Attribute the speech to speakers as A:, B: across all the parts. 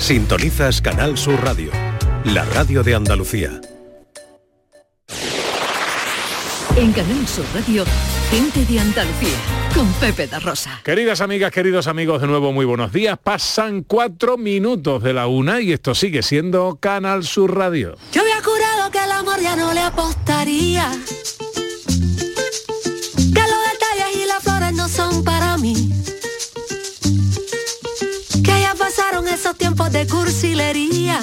A: Sintonizas Canal Sur Radio, la radio de Andalucía.
B: En Canal Sur Radio, Gente de Andalucía, con Pepe da Rosa.
C: Queridas amigas, queridos amigos, de nuevo muy buenos días. Pasan 4 minutos de la 1 y esto sigue siendo Canal Sur Radio.
D: Yo había jurado que el amor ya no le apostaría, que los detalles y las flores no son para mí, que ya pasaron esos tiempos de cursilería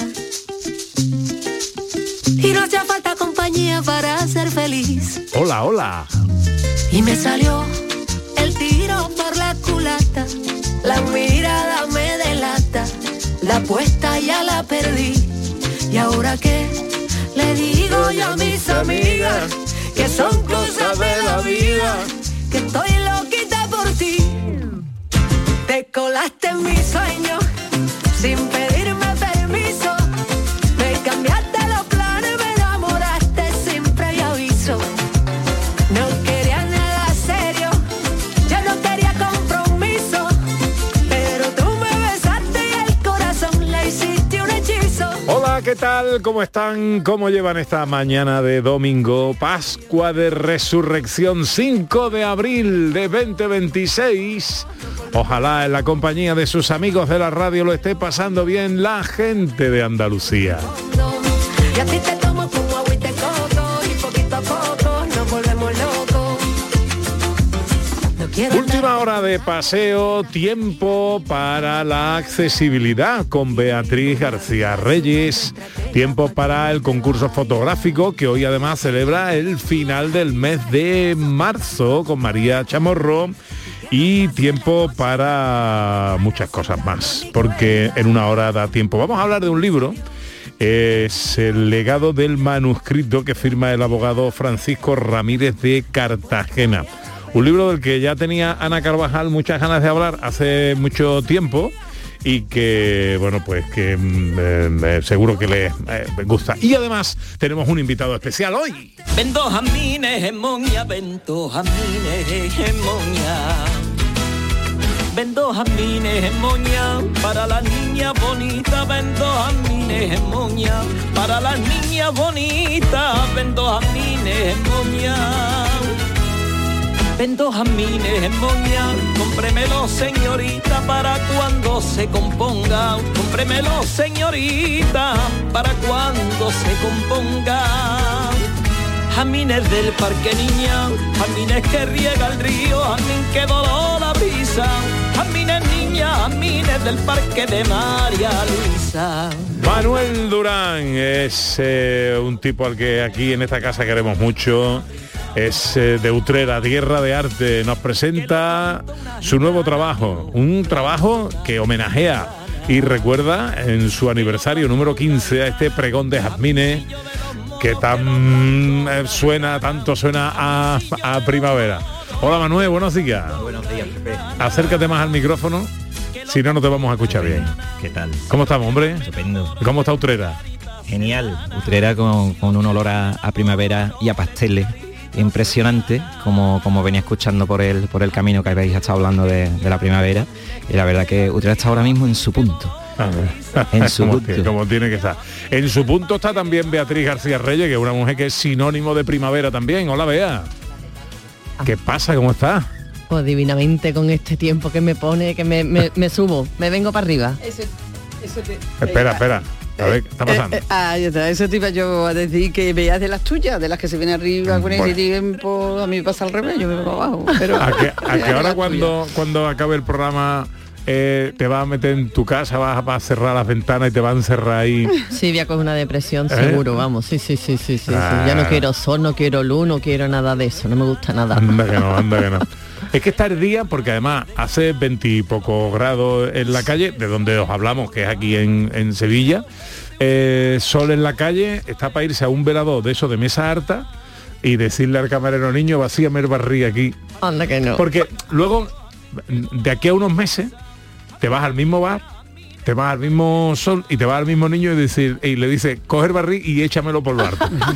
D: y no hacía falta compañía para ser feliz.
C: Hola, hola.
D: Y me salió el tiro por la culata, la mirada me delata, la apuesta ya la perdí. ¿Y ahora qué le digo yo a mis amigas? Que son cosas de la vida, que estoy loquita por ti. Te colaste en mis sueños sin pedirme permiso, me cambiaste los planes, me enamoraste sin previo aviso. No quería nada serio, yo no quería compromiso, pero tú me besaste y el corazón le hiciste un hechizo.
C: Hola, ¿qué tal? ¿Cómo están? ¿Cómo llevan esta mañana de domingo? Pascua de Resurrección, 5 de abril de 2026. Ojalá en la compañía de sus amigos de la radio lo esté pasando bien la gente de Andalucía.
D: Y a ti te tomo como agua y te coco, y poquito a poco nos volvemos locos. No quiero
C: Última hora de paseo, tiempo para la accesibilidad con Beatriz García Reyes, tiempo para el concurso fotográfico que hoy además celebra el final del mes de marzo con María Chamorro, y tiempo para muchas cosas más, porque en una hora da tiempo. Vamos a hablar de un libro, es El legado del manuscrito, que firma el abogado Francisco Ramírez de Cartagena. Un libro del que ya tenía Ana Carvajal muchas ganas de hablar hace mucho tiempo y que, bueno, pues que seguro que les gusta. Y además tenemos un invitado especial hoy.
E: Vendo jamines en Moña, vendo jamines en Moña. Vendo jamines en Moña para la niña bonita, vendo jamines en Moña para las niñas bonitas, vendo jamines en Moña. Vendo jamines en Moña, cómpremelo señorita para cuando se componga, cómpremelo señorita para cuando se componga. Jamines del parque niña, jamines que riega el río, jamín que voló la brisa, jamines niña, jamines del parque de María Luisa.
C: Manuel Durán es un tipo al que aquí en esta casa queremos mucho. Es de Utrera, tierra de arte. Nos presenta su nuevo trabajo, un trabajo que homenajea y recuerda en su aniversario número 15 a este pregón de jazmines que tanto suena a primavera. Hola Manuel, buenos días.
F: Buenos días, Pepe.
C: Acércate más al micrófono, si no, no te vamos a escuchar bien.
F: ¿Qué tal?
C: ¿Cómo estamos, hombre?
F: Estupendo.
C: ¿Cómo está Utrera?
F: Genial. Utrera con un olor a primavera y a pasteles impresionante, como venía escuchando por el camino que habéis estado hablando de la primavera, y la verdad que Utrera está ahora mismo en su punto. En su punto.
C: Como tiene que estar. En su punto está también Beatriz García Reyes, que es una mujer que es sinónimo de primavera también. Hola, Bea. ¿Qué pasa? ¿Cómo estás?
G: Pues divinamente, con este tiempo que me pone, que me subo, me vengo para arriba.
C: Espera. A ver, ¿qué está pasando?
G: Ya está. Eso te iba yo a decir, que veas de las tuyas, de las que se vienen arriba con ese tiempo. A mí me pasa al revés, yo me vengo abajo. Pero
C: a que ahora cuando acabe el programa te vas a meter en tu casa, vas a cerrar las ventanas y te vas a encerrar ahí.
G: Sí, voy a coger una depresión, seguro, vamos. Sí. Ya no quiero sol, no quiero luz, no quiero nada de eso, no me gusta nada.
C: Anda que no. Es que está el día, porque además hace 20 y pocos grados en la calle, de donde os hablamos, que es aquí en Sevilla. Sol en la calle, está para irse a un velador de eso de mesa harta y decirle al camarero: niño, vacíame el barril aquí.
G: Anda que no.
C: Porque luego, de aquí a unos meses, te vas al mismo bar, te vas al mismo sol y te vas al mismo niño y le dice: coge el barril y échamelo por lo harto.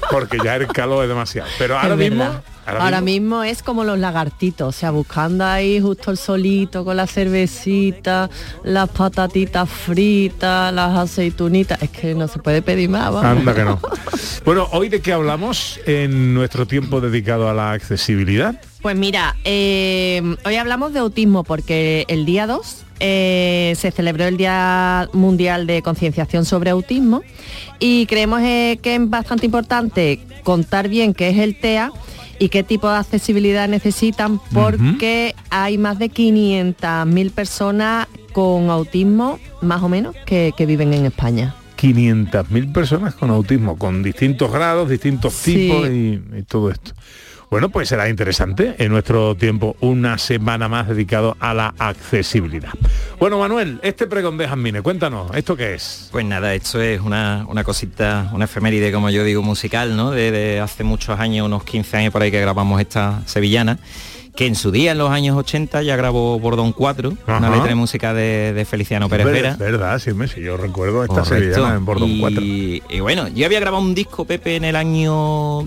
C: porque ya el calor es demasiado. Pero ahora
H: mismo es como los lagartitos, o sea, buscando ahí justo el solito con la cervecita, las patatitas fritas, las aceitunitas, es que no se puede pedir más, vamos.
C: Anda que no. Bueno, ¿hoy de qué hablamos en nuestro tiempo dedicado a la accesibilidad?
H: Pues mira, hoy hablamos de autismo porque el día 2 se celebró el Día Mundial de Concienciación sobre Autismo y creemos que es bastante importante contar bien qué es el TEA y qué tipo de accesibilidad necesitan, porque hay más de 500.000 personas con autismo, más o menos, que viven en España.
C: 500.000 personas con autismo, con distintos grados, distintos tipos y todo esto. Bueno, pues será interesante en nuestro tiempo una semana más dedicado a la accesibilidad. Bueno, Manuel, este pregón de Jazmine, cuéntanos, ¿esto qué es?
F: Pues nada, esto es una cosita, una efeméride, como yo digo, musical, ¿no? De hace muchos años, unos 15 años por ahí que grabamos esta sevillana, que en su día, en los años 80, ya grabó Bordón 4, una letra de música de Feliciano Pérez Vera.
C: Es verdad, sí, yo recuerdo esta sevillana en Bordón 4.
F: Y bueno, yo había grabado un disco, Pepe, en el año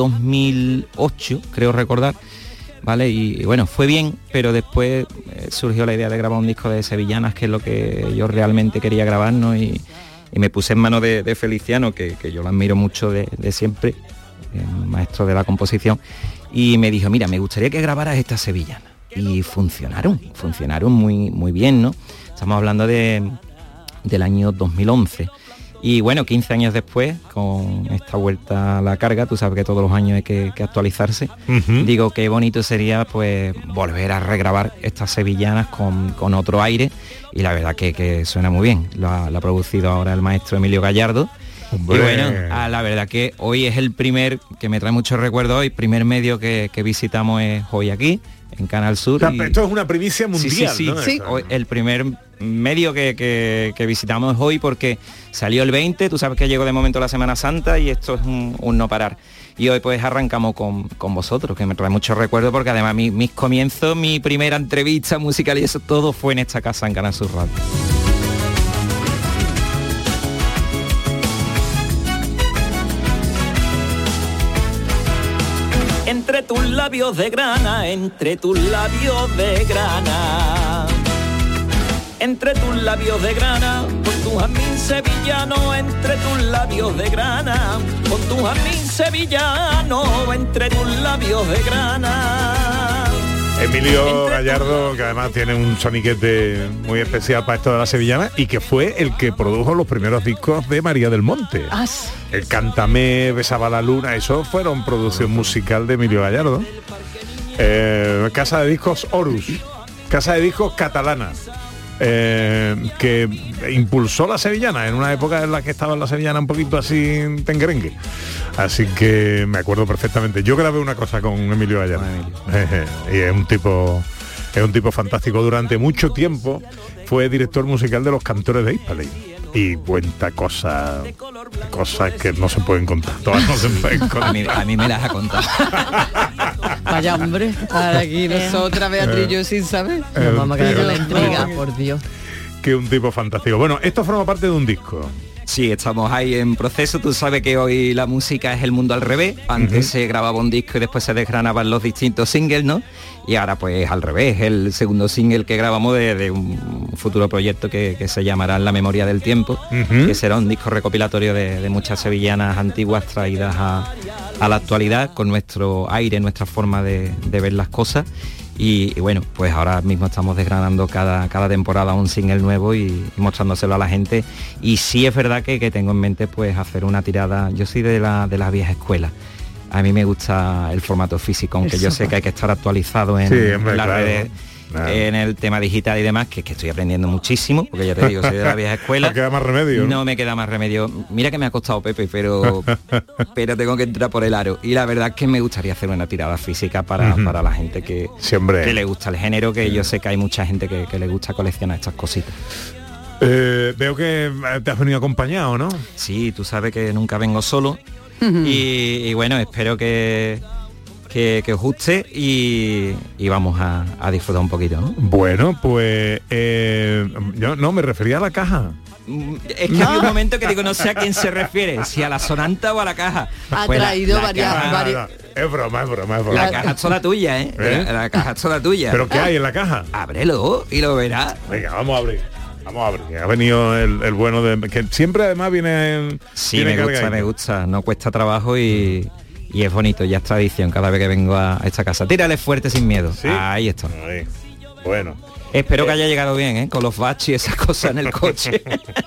F: 2008, creo recordar, ¿vale? Y bueno, fue bien, pero después surgió la idea de grabar un disco de sevillanas, que es lo que yo realmente quería grabar, ¿no? Y me puse en manos de Feliciano, que yo lo admiro mucho de siempre, maestro de la composición, y me dijo, mira, me gustaría que grabaras esta sevillana. Y funcionaron muy, muy bien, ¿no? Estamos hablando del año 2011. Y bueno, 15 años después, con esta vuelta a la carga, tú sabes que todos los años hay que actualizarse, digo, qué bonito sería pues volver a regrabar estas sevillanas con otro aire, y la verdad que suena muy bien. Lo ha producido ahora el maestro Emilio Gallardo. ¡Hombre! Y bueno, la verdad que hoy es el primer, que me trae muchos recuerdos hoy, primer medio que visitamos es hoy aquí, en Canal Sur.
C: O sea, esto es una primicia mundial,
F: sí,
C: ¿no?
F: Sí. Hoy, el primer medio que visitamos es hoy, porque salió el 20, tú sabes que llegó de momento la Semana Santa y esto es un no parar. Y hoy pues arrancamos con vosotros, que me trae muchos recuerdos, porque además mis comienzos, mi primera entrevista musical y eso todo fue en esta casa, en Canal Sur Radio.
E: Entre tus labios de grana, entre tus labios de grana, entre tus labios de grana, con tu jazmín sevillano, entre tus labios de grana, con tu jazmín sevillano, entre tus labios de grana.
C: Emilio Gallardo, que además tiene un soniquete muy especial para esto de la sevillana, y que fue el que produjo los primeros discos de María del Monte. El Cántame, Besaba la Luna, eso fueron producción musical de Emilio Gallardo. Casa de discos Horus, casa de discos catalana, que impulsó la sevillana en una época en la que estaba la sevillana un poquito así tenguerengue. Así que me acuerdo perfectamente. Yo grabé una cosa con Emilio Gallardo. Y es un tipo fantástico. Durante mucho tiempo fue director musical de Los Cantores de Hispaley. Y cuenta cosas que no se pueden contar. Todas no se pueden contar.
F: A mí me las ha contado.
G: Vaya hombre, ahora aquí nosotras, Beatriz y yo sin saber.
H: Nos vamos a quedar con la intriga, por Dios.
C: Que un tipo fantástico. Bueno, esto forma parte de un disco.
F: Sí, estamos ahí en proceso. Tú sabes que hoy la música es el mundo al revés. Antes se grababa un disco y después se desgranaban los distintos singles, ¿no? Y ahora pues al revés, el segundo single que grabamos de un futuro proyecto que se llamará La Memoria del Tiempo, que será un disco recopilatorio de muchas sevillanas antiguas traídas a la actualidad, con nuestro aire, nuestra forma de ver las cosas. Y bueno, pues ahora mismo estamos desgranando cada temporada un single nuevo y mostrándoselo a la gente. Y sí es verdad que tengo en mente pues hacer una tirada. Yo soy de la vieja escuela. A mí me gusta el formato físico, aunque yo sé que hay que estar actualizado en las redes, en el tema digital y demás, que estoy aprendiendo muchísimo, porque ya te digo, soy de la vieja escuela.
C: No queda más remedio.
F: No me queda más remedio. Mira que me ha costado, Pepe, pero tengo que entrar por el aro. Y la verdad es que me gustaría hacer una tirada física para la gente que le gusta el género, que yo sé que hay mucha gente que le gusta coleccionar estas cositas.
C: Veo que te has venido acompañado, ¿no?
F: Sí, tú sabes que nunca vengo solo. Y bueno, espero que os guste y vamos a disfrutar un poquito, ¿no?
C: Bueno, pues yo no me refería a la caja.
F: Es que había un momento que digo, no sé a quién se refiere, si a la sonanta o a la caja.
G: Ha
F: Pues
G: traído
F: la caja-
G: varias...
C: Es broma.
F: La caja es toda tuya, ¿eh? La caja es toda tuya.
C: ¿Pero qué hay en la caja?
F: Ábrelo y lo verás.
C: Venga, vamos a abrir. Ha venido el bueno de... Que siempre además viene...
F: Sí,
C: viene
F: me
C: cargadito.
F: gusta. No cuesta trabajo y es bonito, ya es tradición cada vez que vengo a esta casa. Tírale fuerte sin miedo.
C: ¿Sí?
F: Ahí está.
C: Ahí. Bueno.
F: Espero que haya llegado bien, ¿eh? Con los baches y esas cosas en el coche.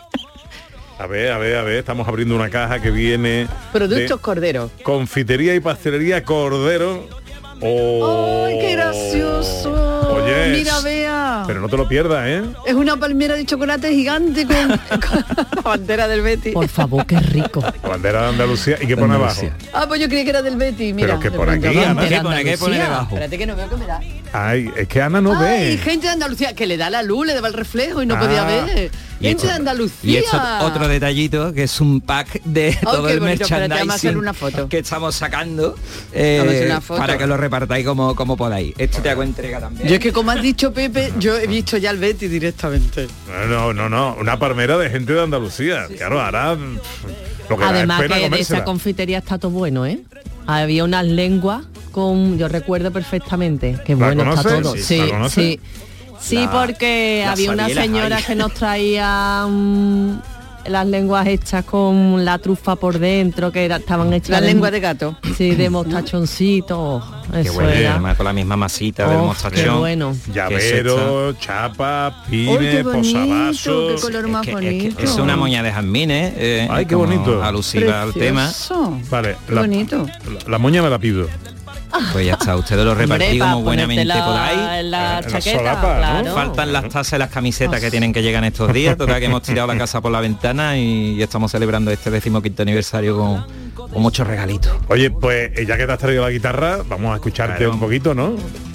C: A ver, estamos abriendo una caja que viene...
G: Productos
C: de
G: Cordero.
C: confitería y pastelería Cordero. Oh.
G: ¡Ay, qué gracioso!
C: Oyes.
G: Mira, vea.
C: Pero no te lo pierdas, ¿eh?
G: Es una palmera de chocolate gigante con la bandera del Betis.
H: Por favor, qué rico.
C: La bandera de Andalucía. ¿Y qué pone abajo?
G: Ah, pues yo creí que era del Betis, mira.
C: Pero que
G: de
C: por
G: pronto.
C: aquí, Ana.
F: ¿Qué pone debajo?
G: Espérate que no veo que me da.
C: Ay, es que Ana no
G: Ay,
C: ve.
G: gente de Andalucía, que le da la luz, le daba el reflejo y no podía ver. Gente de Andalucía.
F: Y esto otro detallito, que es un pack de todo
G: qué
F: el
G: bonito, espérate, vamos a hacer
F: merchandising
G: una foto.
F: que estamos sacando
G: Vamos a hacer una foto.
F: para que lo repartáis como podáis. Esto te hago entrega también.
G: Yo es que como has dicho Pepe, yo he visto ya el Betis directamente.
C: No. Una palmera de gente de Andalucía. Claro, ahora... Lo que da
H: Además
C: es pena
H: que de
C: comérsela.
H: esa confitería está todo bueno, ¿eh? Había unas lenguas con, yo recuerdo perfectamente, que
C: ¿La
H: bueno está
C: conoces?
H: todo.
C: ¿La
H: Sí,
C: conoces?
H: sí. Sí, porque
F: las
H: había una
F: sabieras
H: señora
F: ahí.
H: que nos traía las lenguas hechas con la trufa por dentro, que estaban hechas
G: La lengua de gato.
H: Sí, de mostachoncito.
F: Qué
H: Eso
F: bueno,
H: era.
F: además con la misma masita del
H: Oh,
F: mostachón.
H: qué bueno.
C: Llavero, chapa, pine,
G: ¡Ay, qué bonito!
C: posavasos.
G: ¡Qué color más
F: Es
G: bonito!
F: es una moña de jazmines.
C: Ay, qué
F: como
C: bonito.
F: Alusiva al tema.
G: Precioso.
C: Vale,
G: Qué bonito.
C: la moña me la pido.
F: Pues ya está, ustedes lo repartís como buenamente podáis.
H: En la
C: En la
H: chaqueta,
C: solapa, ¿no?
H: claro.
F: Faltan las tazas y las camisetas que tienen que llegar en estos días. Toca que hemos tirado la casa por la ventana y estamos celebrando este 15º aniversario con muchos regalitos.
C: Oye, pues ya que te has traído la guitarra, vamos a escucharte
F: Claro.
C: un poquito, ¿no?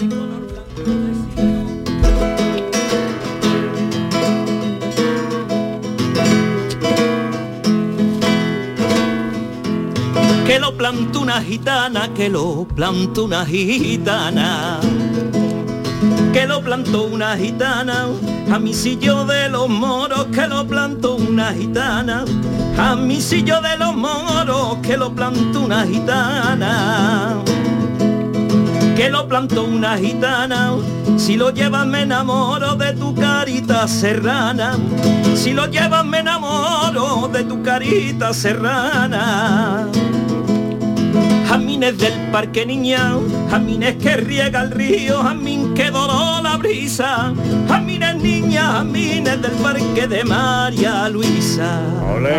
E: Que lo plantó una gitana, que lo plantó una gitana, que lo plantó una gitana, a mi sillo de los moros, que lo plantó una gitana, a mi sillo de los moros, que lo plantó una gitana, que lo plantó una gitana, si lo llevas me enamoro de tu carita serrana, si lo llevas me enamoro de tu carita serrana. Jamines del parque niña, jamines que riega el río, jamín que doró la brisa, jamines niña, jamines del parque de María Luisa.
C: ¡Olé!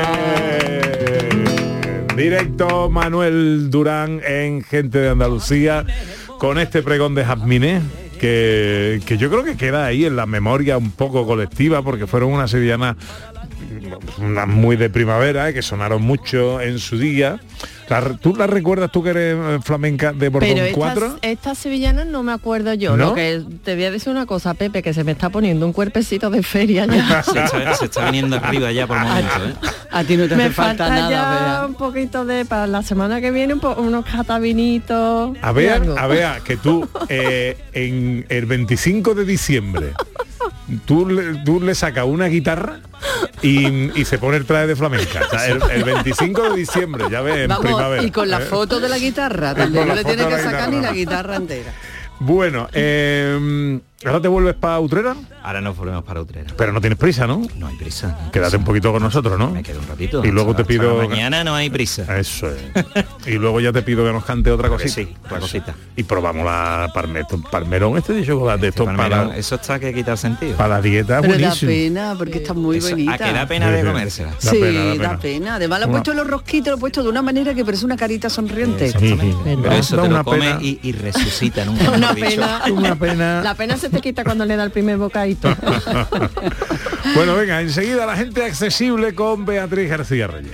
C: Directo Manuel Durán en Gente de Andalucía con este pregón de jazmines que yo creo que queda ahí en la memoria un poco colectiva porque fueron unas sevillanas muy de primavera que sonaron mucho en su día. ¿Tú la recuerdas, tú que eres flamenca de Bordón
H: Pero
C: 4?
H: estas sevillanas no me acuerdo yo.
C: ¿No?
H: Lo que te voy a decir una cosa, Pepe, que se me está poniendo un cuerpecito de feria ya.
F: Se está viniendo arriba ya por momentos, ¿eh?
G: A ti no te
H: Me
G: hace falta
H: falta
G: nada,
H: ya
G: Bea.
H: un poquito de, para la semana que viene, unos catavinitos.
C: A
H: y
C: ver,
H: algo.
C: que tú en el 25 de diciembre tú le sacas una guitarra y se pone el traje de flamenca. O sea, el 25 de diciembre, ya ves, en
G: Vamos,
C: primavera.
G: y con la
C: ¿eh?
G: foto de la guitarra,
C: con
G: también
C: la
G: no le
C: foto
G: tiene
C: de
G: que
C: la
G: sacar
C: guitarra,
G: ni la
C: no.
G: guitarra entera.
C: Bueno, ¿ahora te vuelves para Utrera?
F: Ahora nos volvemos para Utrera.
C: Pero no tienes prisa, ¿no?
F: No hay prisa.
C: Quédate un poquito con nosotros, ¿no?
F: Me quedo un ratito.
C: Y luego te
F: Hasta
C: pido...
F: la mañana no hay prisa.
C: Eso es. Y luego ya te pido que nos cante otra
F: Porque
C: cosita.
F: sí, otra cosita.
C: Y probamos la palmerón este de chocolate. Esto
F: Palmerón,
C: para,
F: eso está que quitar sentido.
C: para la dieta,
G: Pero da
C: buenísimo.
G: pena, porque está muy
F: Eso,
G: bonita.
F: a que da pena de
C: Sí, sí.
F: comérsela.
C: Da
G: Sí,
C: pena, da pena.
G: da pena. Además lo ha
C: Una-
G: puesto en los rosquitos, lo ha puesto de una manera que parece una carita sonriente.
F: Exactamente.
C: Sí, sí.
F: Pero eso
C: Da
F: te
C: una
F: lo comes
C: pena.
F: y resucita, nunca
H: Una
F: mejor dicho.
H: pena.
C: Una pena.
H: La pena se te quita cuando le da el primer bocadito.
C: Bueno, venga, enseguida la gente accesible con Beatriz García Reyes.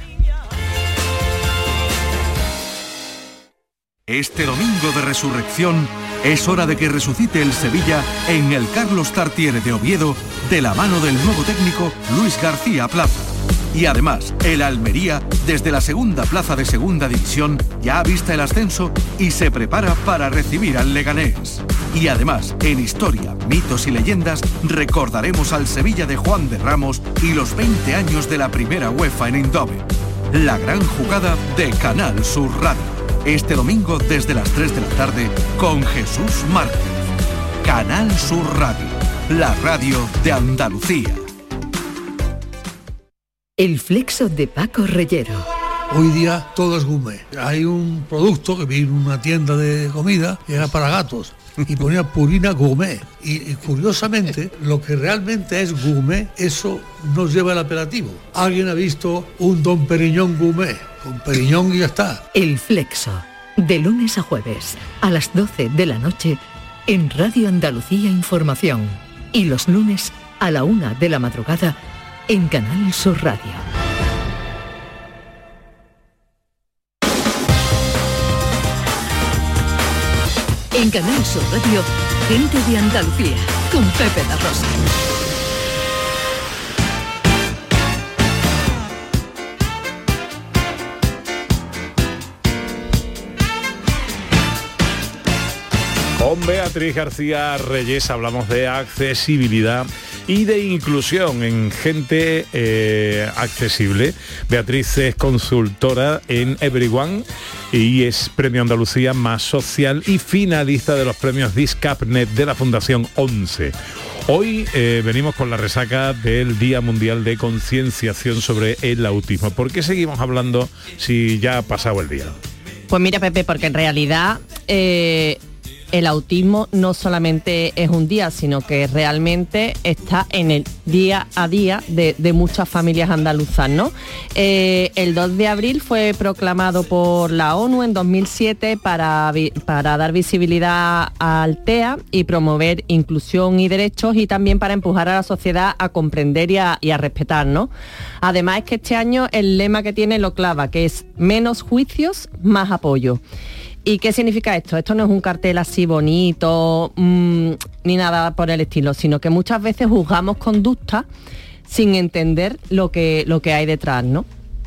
I: Este domingo de resurrección es hora de que resucite el Sevilla en el Carlos Tartiere de Oviedo de la mano del nuevo técnico Luis García Plaza. Y además, el Almería, desde la segunda plaza de segunda división, ya ha visto el ascenso y se prepara para recibir al Leganés. Y además, en Historia, Mitos y Leyendas, recordaremos al Sevilla de Juan de Ramos y los 20 años de la primera UEFA en Eindhoven. La gran jugada de Canal Sur Radio. Este domingo desde las 3 de la tarde con Jesús Márquez. Canal Sur Radio, la radio de Andalucía.
B: El flexo de Paco Reyero.
J: Hoy día todo es gourmet. Hay un producto que vi en una tienda de comida que era para gatos y ponía Purina Gourmet. Y curiosamente, lo que realmente es gourmet, eso no lleva el apelativo. ¿Alguien ha visto un Don Periñón Gourmet? Con Periñón y ya está.
B: El flexo, de lunes a jueves, a las 12 de la noche, en Radio Andalucía Información. Y los lunes, a la 1 de la madrugada, en Canal Sur Radio. En Canal Sur Radio, Gente de Andalucía, con Pepe da Rosa.
C: Con Beatriz García Reyes hablamos de accesibilidad y de inclusión en Gente Accesible. Beatriz es consultora en Everyone y es Premio Andalucía Más Social y finalista de los premios Discapnet de la Fundación 11. Hoy venimos con la resaca del Día Mundial de Concienciación sobre el Autismo. ¿Por qué seguimos hablando si ya ha pasado el día?
H: Pues mira, Pepe, porque en realidad el autismo no solamente es un día, sino que realmente está en el día a día de muchas familias andaluzas, ¿no? El 2 de abril fue proclamado por la ONU en 2007 para dar visibilidad al TEA y promover inclusión y derechos, y también para empujar a la sociedad a comprender y a respetar, ¿no? Además es que este año el lema que tiene lo clava, que es menos juicios, más apoyo. ¿Y qué significa esto? Esto no es un cartel así bonito, ni nada por el estilo, sino que muchas veces juzgamos conductas sin entender lo que hay detrás, ¿no?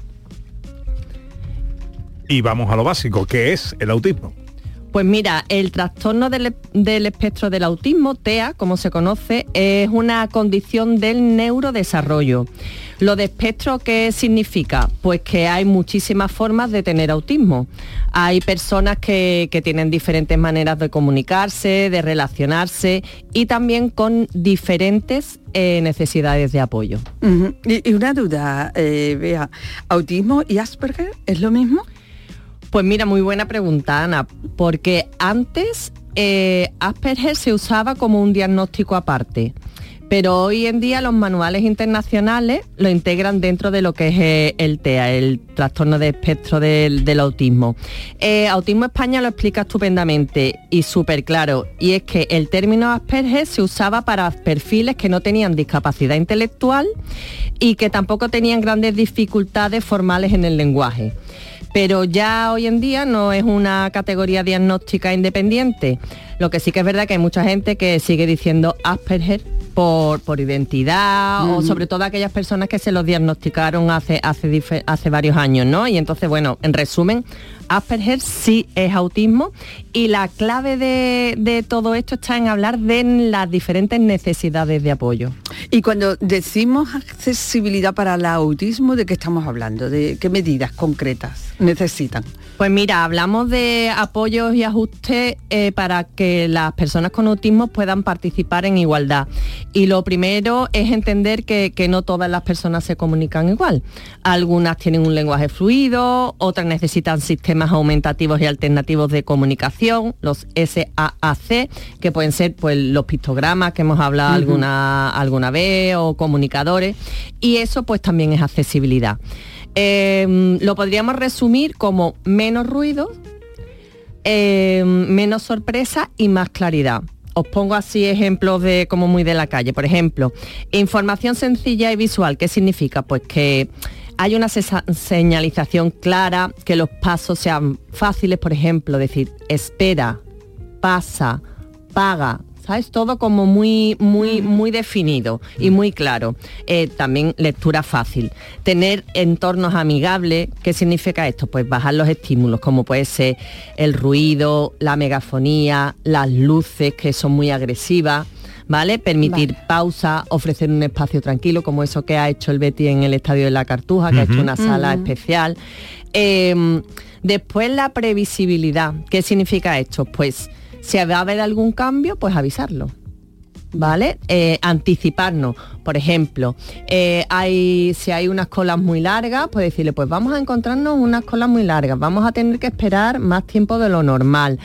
C: Y vamos a lo básico, ¿qué es el autismo?
H: Pues mira, el trastorno del espectro del autismo, TEA, como se conoce, es una condición del neurodesarrollo. ¿Lo de espectro qué significa? Pues que hay muchísimas formas de tener autismo. Hay personas que tienen diferentes maneras de comunicarse, de relacionarse y también con diferentes necesidades de apoyo.
G: Uh-huh. Y una duda, Bea, ¿autismo y Asperger es lo mismo?
H: Pues mira, muy buena pregunta, Ana, porque antes Asperger se usaba como un diagnóstico aparte, pero hoy en día los manuales internacionales lo integran dentro de lo que es el TEA, el trastorno de espectro del autismo. Autismo España lo explica estupendamente y súper claro, y es que el término Asperger se usaba para perfiles que no tenían discapacidad intelectual y que tampoco tenían grandes dificultades formales en el lenguaje. Pero ya hoy en día no es una categoría diagnóstica independiente. Lo que sí que es verdad que hay mucha gente que sigue diciendo Asperger por identidad, o sobre todo aquellas personas que se los diagnosticaron hace varios años, ¿no? Y entonces, bueno, en resumen, Asperger sí es autismo, y la clave de todo esto está en hablar de las diferentes necesidades de apoyo.
G: Y cuando decimos accesibilidad para el autismo, ¿de qué estamos hablando? ¿De qué medidas concretas necesitan?
H: Pues mira, hablamos de apoyos y ajustes para que las personas con autismo puedan participar en igualdad. Y lo primero es entender que no todas las personas se comunican igual. Algunas tienen un lenguaje fluido, otras necesitan sistemas aumentativos y alternativos de comunicación, los SAAC, que pueden ser pues los pictogramas que hemos hablado alguna vez, o comunicadores, y eso pues también es accesibilidad. Lo podríamos resumir como menos ruido, menos sorpresa y más claridad. Os pongo así ejemplos de como muy de la calle. Por ejemplo, información sencilla y visual. ¿Qué significa? Pues que hay una señalización clara, que los pasos sean fáciles, por ejemplo, decir espera, pasa, paga, ¿sabes? Todo como muy definido y muy claro. También lectura fácil. Tener entornos amigables. ¿Qué significa esto? Pues bajar los estímulos, como puede ser el ruido, la megafonía, las luces que son muy agresivas, ¿vale? Permitir pausa, ofrecer un espacio tranquilo, como eso que ha hecho el Betty en el Estadio de la Cartuja, que ha hecho una sala especial. Después la previsibilidad. ¿Qué significa esto? Pues si va a haber algún cambio, pues avisarlo, ¿vale? Anticiparnos. Por ejemplo, si hay unas colas muy largas, pues decirle, pues vamos a encontrarnos unas colas muy largas, vamos a tener que esperar más tiempo de lo normal.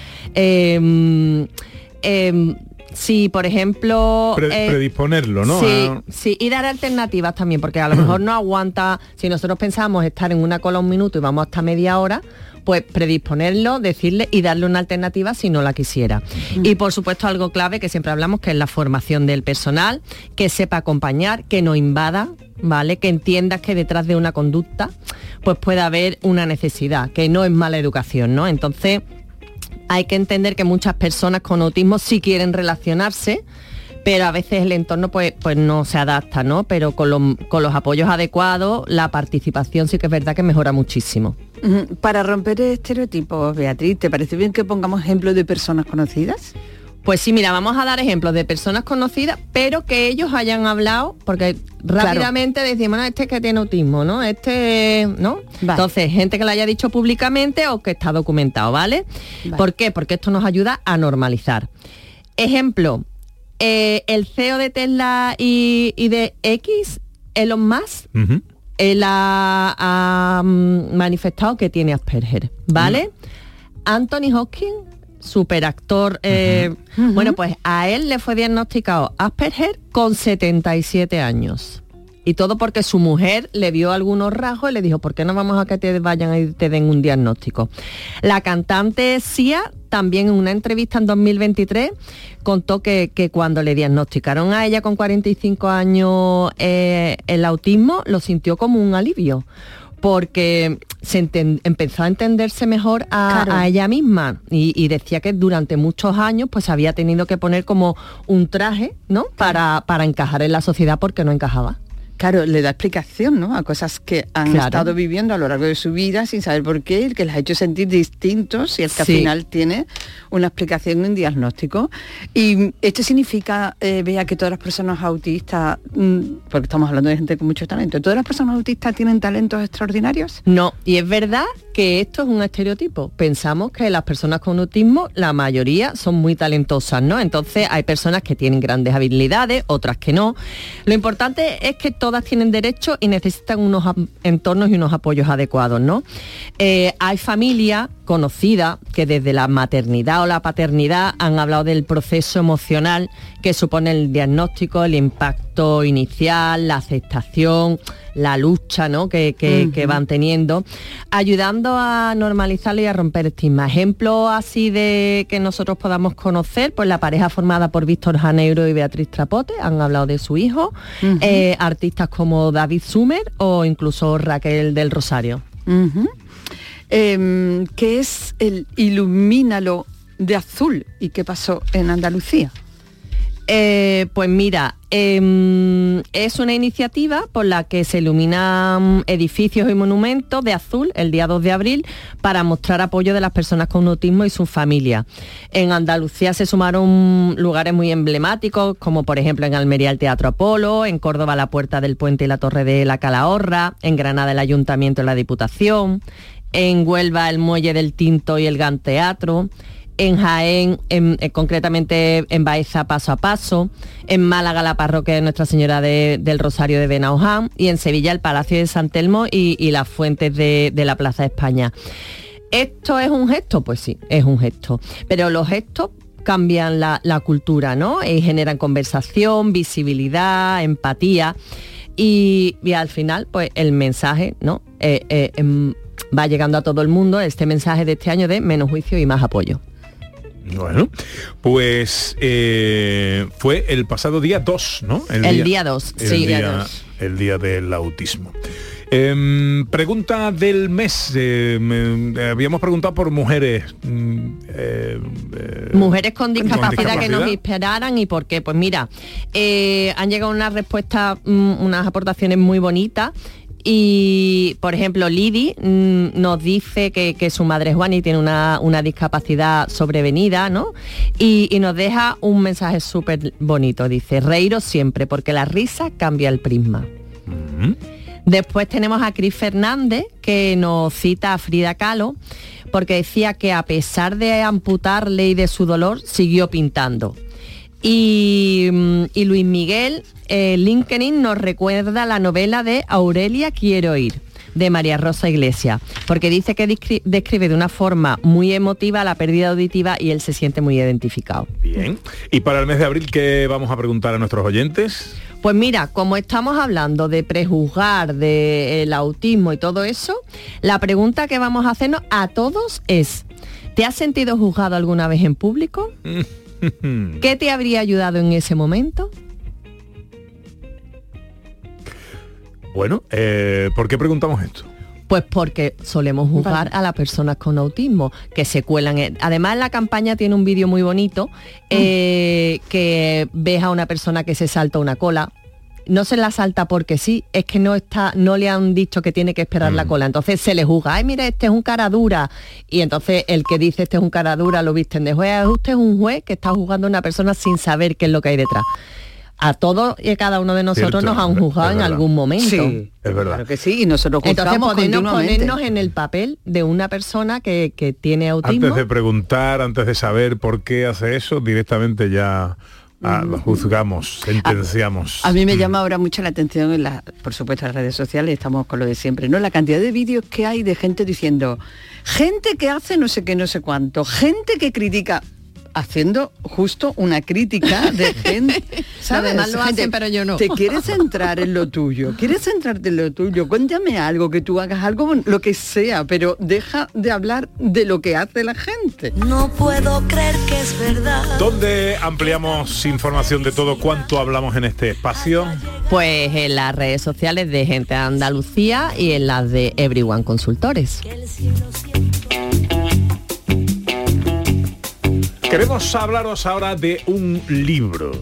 H: Sí, por ejemplo...
C: predisponerlo, ¿no?
H: Sí, y dar alternativas también, porque a lo mejor no aguanta, si nosotros pensamos estar en una cola un minuto y vamos hasta media hora, pues predisponerlo, decirle y darle una alternativa si no la quisiera. Y por supuesto algo clave que siempre hablamos, que es la formación del personal, que sepa acompañar, que no invada, ¿vale? Que entiendas que detrás de una conducta pues puede haber una necesidad, que no es mala educación, ¿no? Entonces hay que entender que muchas personas con autismo sí quieren relacionarse, pero a veces el entorno pues no se adapta, ¿no? Pero con los apoyos adecuados, la participación sí que es verdad que mejora muchísimo.
G: Para romper estereotipos, Beatriz, ¿te parece bien que pongamos ejemplos de personas conocidas?
H: Pues sí, mira, vamos a dar ejemplos de personas conocidas, pero que ellos hayan hablado, porque rápidamente decimos, no, este es que tiene autismo, ¿no? ¿No? Vale. Entonces, gente que lo haya dicho públicamente o que está documentado, ¿vale? ¿Por qué? Porque esto nos ayuda a normalizar. Ejemplo, el CEO de Tesla y de X, Elon Musk, él ha manifestado que tiene Asperger, ¿vale? Anthony Hopkins, superactor, bueno, pues a él le fue diagnosticado Asperger con 77 años. Y todo porque su mujer le vio algunos rasgos y le dijo, ¿por qué no vamos a que te vayan y te den un diagnóstico? La cantante Sia también en una entrevista en 2023 contó que cuando le diagnosticaron a ella con 45 años el autismo, lo sintió como un alivio, porque empezó a entenderse mejor a ella misma y decía que durante muchos años pues había tenido que poner como un traje, ¿no? Para encajar en la sociedad porque no encajaba.
G: Claro, le da explicación, ¿no? A cosas que han estado viviendo a lo largo de su vida sin saber por qué, el que les ha hecho sentir distintos y el que al final tiene una explicación, un diagnóstico. Y esto significa, Bea, que todas las personas autistas, porque estamos hablando de gente con mucho talento, ¿todas las personas autistas tienen talentos extraordinarios?
H: No, y es verdad que esto es un estereotipo. Pensamos que las personas con autismo, la mayoría son muy talentosas, ¿no? Entonces hay personas que tienen grandes habilidades, otras que no. Lo importante es que todas tienen derecho y necesitan unos entornos y unos apoyos adecuados, ¿no? Hay familias conocidas que desde la maternidad o la paternidad han hablado del proceso emocional que supone el diagnóstico, el impacto inicial, la aceptación, la lucha, ¿no? que van teniendo, ayudando a normalizarlo y a romper estigmas. Ejemplos así de que nosotros podamos conocer, pues la pareja formada por Víctor Janeiro y Beatriz Trapote han hablado de su hijo, artistas como David Sumer o incluso Raquel del Rosario.
G: ¿Qué es el Ilumínalo de Azul y qué pasó en Andalucía?
H: Pues mira, es una iniciativa por la que se iluminan edificios y monumentos de azul el día 2 de abril para mostrar apoyo de las personas con autismo y sus familias. En Andalucía se sumaron lugares muy emblemáticos, como por ejemplo en Almería el Teatro Apolo, en Córdoba la Puerta del Puente y la Torre de la Calahorra, en Granada el Ayuntamiento y la Diputación, en Huelva el Muelle del Tinto y el GAN Teatro, en Jaén, concretamente en Baeza Paso a Paso, en Málaga la parroquia de Nuestra Señora del Rosario de Benaoján y en Sevilla el Palacio de San Telmo y las fuentes de la Plaza de España. ¿Esto es un gesto? Pues sí, es un gesto. Pero los gestos cambian la cultura, ¿no? Y generan conversación, visibilidad, empatía y al final pues el mensaje, ¿no? Va llegando a todo el mundo este mensaje de este año de menos juicio y más apoyo.
C: Bueno, pues fue el pasado día 2, ¿no?
H: El día 2, sí.
C: El día del autismo. Pregunta del mes. Habíamos preguntado por mujeres.
H: Mujeres con discapacidad que nos inspiraran y por qué. Pues mira, han llegado unas respuestas, unas aportaciones muy bonitas. Y, por ejemplo, Lidi nos dice que su madre es Juana y tiene una discapacidad sobrevenida, ¿no? Y nos deja un mensaje súper bonito. Dice, reíros siempre, porque la risa cambia el prisma. Después tenemos a Cris Fernández, que nos cita a Frida Kahlo, porque decía que a pesar de amputarle y de su dolor, siguió pintando. Y Luis Miguel LinkedIn nos recuerda la novela de Aurelia Quiero ir, de María Rosa Iglesias, porque dice que describe de una forma muy emotiva la pérdida auditiva y él se siente muy identificado.
C: Bien. ¿Y para el mes de abril qué vamos a preguntar a nuestros oyentes?
H: Pues mira, como estamos hablando de prejuzgar, del autismo y todo eso, la pregunta que vamos a hacernos a todos es, ¿te has sentido juzgado alguna vez en público? ¿Qué te habría ayudado en ese momento?
C: Bueno, ¿por qué preguntamos esto?
H: Pues porque solemos juzgar a las personas con autismo, que se cuelan. Además, la campaña tiene un vídeo muy bonito, que ves a una persona que se salta una cola. No se la salta porque sí, es que no le han dicho que tiene que esperar la cola. Entonces se le juzga, ay, mira, este es un cara dura. Y entonces el que dice este es un cara dura lo visten de juez. Usted es un juez que está juzgando a una persona sin saber qué es lo que hay detrás. A todos y a cada uno de nosotros nos han juzgado en algún momento.
G: Sí,
C: es verdad.
G: Claro que sí, y nosotros juzgamos.
H: Entonces ponernos en el papel de una persona que tiene autismo.
C: Antes de preguntar, antes de saber por qué hace eso, directamente ya lo juzgamos, sentenciamos.
G: A mí me llama ahora mucho la atención, por supuesto, en las redes sociales, estamos con lo de siempre, ¿no? La cantidad de vídeos que hay de gente diciendo, gente que hace no sé qué, no sé cuánto, gente que critica, haciendo justo una crítica de gente, ¿sabes?
H: Además lo hacen, pero yo no.
G: Te quieres centrar en lo tuyo, quieres centrarte en lo tuyo, cuéntame algo, que tú hagas algo, lo que sea, pero deja de hablar de lo que hace la gente.
D: No puedo creer que es verdad.
C: ¿Dónde ampliamos información de todo cuanto hablamos en este espacio?
H: Pues en las redes sociales de Gente de Andalucía y en las de Everyone Consultores.
C: Queremos hablaros ahora de un libro.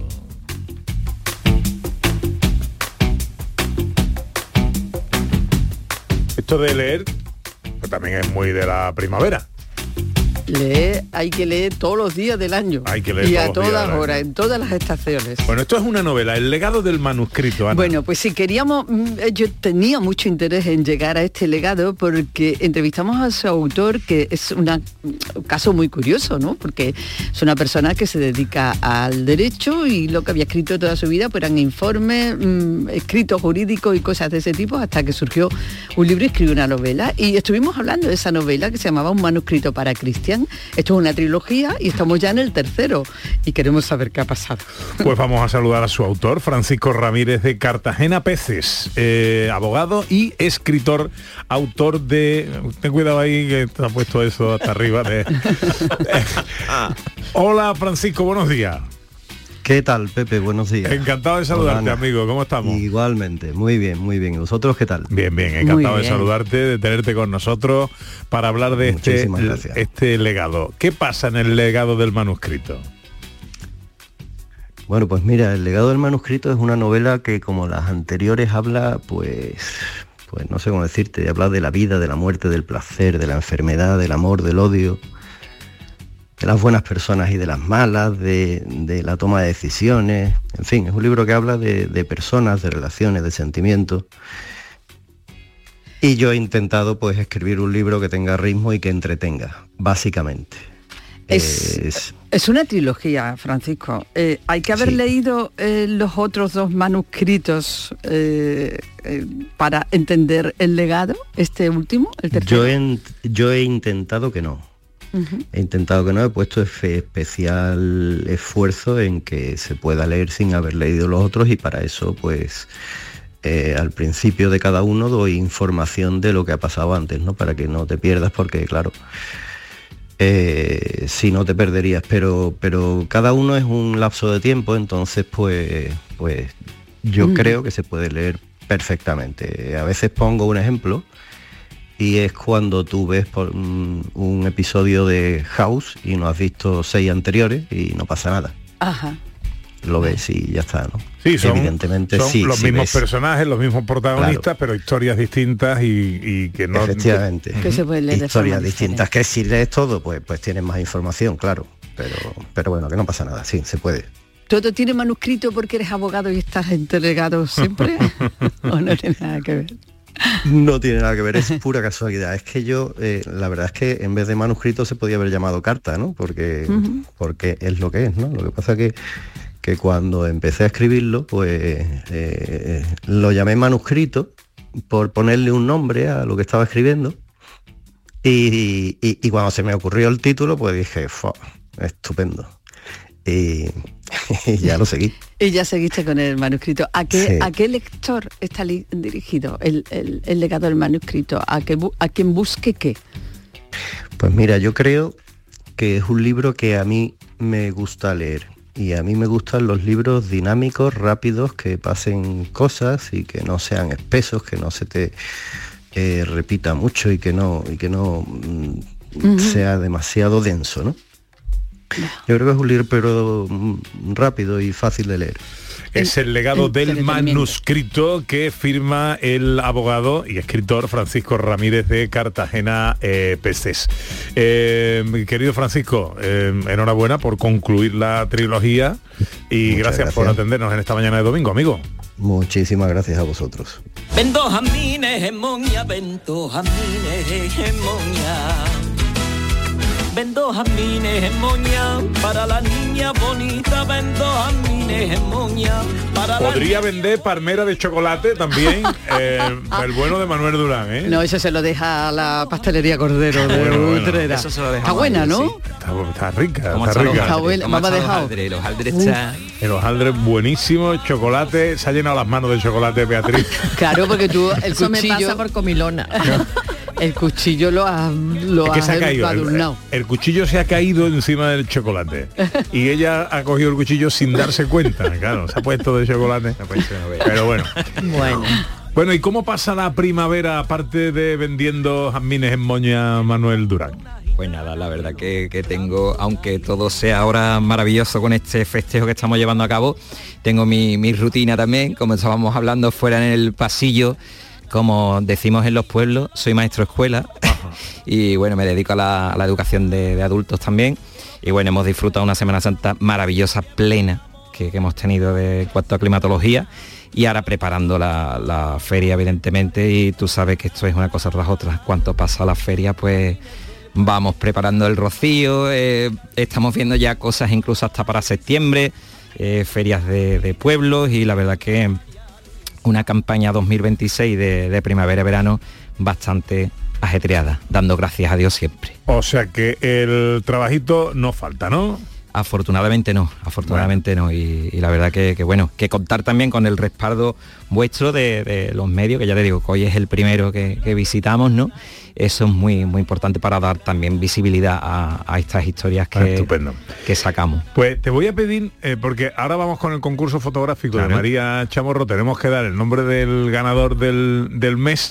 C: Esto de leer, pues también es muy de la primavera.
G: Hay que leer todos los días del año.
C: Hay que leer
G: y
C: todos
G: a todas
C: días,
G: horas, en todas las estaciones.
C: Bueno, esto es una novela, El legado del manuscrito, Ana.
G: Bueno, pues sí, yo tenía mucho interés en llegar a este legado porque entrevistamos a su autor, que es un caso muy curioso, ¿no? Porque es una persona que se dedica al derecho y lo que había escrito toda su vida pues eran informes, escritos jurídicos y cosas de ese tipo, hasta que surgió un libro y escribió una novela. Y estuvimos hablando de esa novela que se llamaba Un manuscrito para Cristian. Esto es una trilogía y estamos ya en el tercero y queremos saber qué ha pasado.
C: Pues vamos a saludar a su autor, Francisco Ramírez de Cartagena Peces, abogado y escritor, autor de... Ten cuidado ahí que te ha puesto eso hasta arriba. Hola Francisco, buenos días.
K: ¿Qué tal, Pepe? Buenos días.
C: Encantado de saludarte. Hola, amigo. ¿Cómo estamos?
K: Igualmente, muy bien, muy bien. ¿Y vosotros qué tal?
C: Bien, bien. Encantado de saludarte, de tenerte con nosotros para hablar de este legado. ¿Qué pasa en el legado del manuscrito?
K: Bueno, pues mira, El legado del manuscrito es una novela que, como las anteriores, habla, pues no sé cómo decirte, habla de la vida, de la muerte, del placer, de la enfermedad, del amor, del odio, de las buenas personas y de las malas, de la toma de decisiones. En fin, es un libro que habla de personas, de relaciones, de sentimientos. Y yo he intentado pues escribir un libro que tenga ritmo y que entretenga, básicamente.
G: Es una trilogía, Francisco. Hay que haber leído los otros dos manuscritos para entender el legado, este último, el tercero.
K: Yo he intentado que no. He intentado que no, he puesto especial esfuerzo en que se pueda leer sin haber leído los otros y para eso pues al principio de cada uno doy información de lo que ha pasado antes, ¿no? Para que no te pierdas porque claro, si no te perderías, pero cada uno es un lapso de tiempo, entonces pues yo creo que se puede leer perfectamente. A veces pongo un ejemplo y es cuando tú ves un episodio de House y no has visto 6 anteriores y no pasa nada.
G: Ajá.
K: Lo ves y ya está, ¿no?
C: Sí,
K: evidentemente
C: son
K: sí,
C: los
K: sí
C: mismos
K: ves.
C: personajes, los mismos protagonistas,
K: Claro.
C: Pero historias distintas y que no...
K: Efectivamente.
G: Que se puede leer de
K: Historias
G: forma
K: distintas, que si lees todo, pues tienes más información, claro. Pero bueno, que no pasa nada, sí, se puede.
G: ¿Todo tiene manuscrito porque eres abogado y estás entregado siempre? ¿O no tiene nada que ver?
K: No tiene nada que ver, es pura casualidad. Es que yo, la verdad es que en vez de manuscrito se podía haber llamado carta, ¿no? Porque es lo que es, ¿no? Lo que pasa que cuando empecé a escribirlo, pues lo llamé manuscrito por ponerle un nombre a lo que estaba escribiendo. Y cuando se me ocurrió el título, pues dije, estupendo. Y ya lo seguí.
G: Y ya seguiste con el manuscrito. ¿A qué lector está dirigido el legado del manuscrito? ¿A quien busque qué?
K: Pues mira, yo creo que es un libro que a mí me gusta leer. Y a mí me gustan los libros dinámicos, rápidos, que pasen cosas y que no sean espesos, que no se te repita mucho y que no sea demasiado denso, ¿no? Yo creo que es un libro pero rápido y fácil de leer.
C: Es el legado del manuscrito que firma el abogado y escritor Francisco Ramírez de Cartagena Pestés. Mi querido Francisco, enhorabuena por concluir la trilogía y gracias por atendernos en esta mañana de domingo, amigo.
K: Muchísimas gracias a vosotros.
E: Vendo jamines en Moña, vendo jamines en Moña. Vendo jamines en Moña para la niña bonita, vendo jamines en Moña para la...
C: Podría vender palmera de chocolate también, el bueno de Manuel Durán, ¿eh?
G: No, eso se lo deja a la pastelería Cordero de Utrera.
F: Eso se lo deja
G: está buena, ¿no?
F: sí.
C: Está rica,
F: ¿Cómo
C: está
F: están
C: rica.
F: los hojaldres? ¿Cómo están los hojaldres? Los hojaldres está...
C: El hojaldre buenísimo, chocolate, se ha llenado las manos de chocolate, Beatriz.
G: Claro, porque tú el
H: Eso me
G: cuchillo...
H: pasa por comilona.
G: El cuchillo lo has
C: Es que se ha caído,
G: adornado.
C: el cuchillo se ha caído encima del chocolate y ella ha cogido el cuchillo sin darse cuenta, claro, se ha puesto de chocolate, pero bueno. Bueno, ¿y cómo pasa la primavera aparte de vendiendo jazmines en Moña, Manuel Durán?
F: Pues nada, la verdad que tengo, aunque todo sea ahora maravilloso con este festejo que estamos llevando a cabo, tengo mi rutina también, como estábamos hablando fuera en el pasillo. Como decimos en los pueblos, soy maestro de escuela y bueno, me dedico a la educación de adultos también. Y bueno, hemos disfrutado una Semana Santa maravillosa, plena, que hemos tenido de cuanto a climatología. Y ahora preparando la feria, evidentemente, y tú sabes que esto es una cosa tras otra. Cuanto pasa la feria, pues vamos preparando el rocío, estamos viendo ya cosas incluso hasta para septiembre, ferias de pueblos, y la verdad que una campaña 2026 de primavera-verano bastante ajetreada, dando gracias a Dios siempre.
C: O sea que el trabajito no falta, ¿no?
F: Afortunadamente no, no. Y la verdad que bueno, que contar también con el respaldo vuestro de los medios, que ya te digo que hoy es el primero que visitamos, ¿no? Eso es muy importante para dar también visibilidad a estas historias que sacamos.
C: Pues te voy a pedir, porque ahora vamos con el concurso fotográfico de María Chamorro, tenemos que dar el nombre del ganador del mes,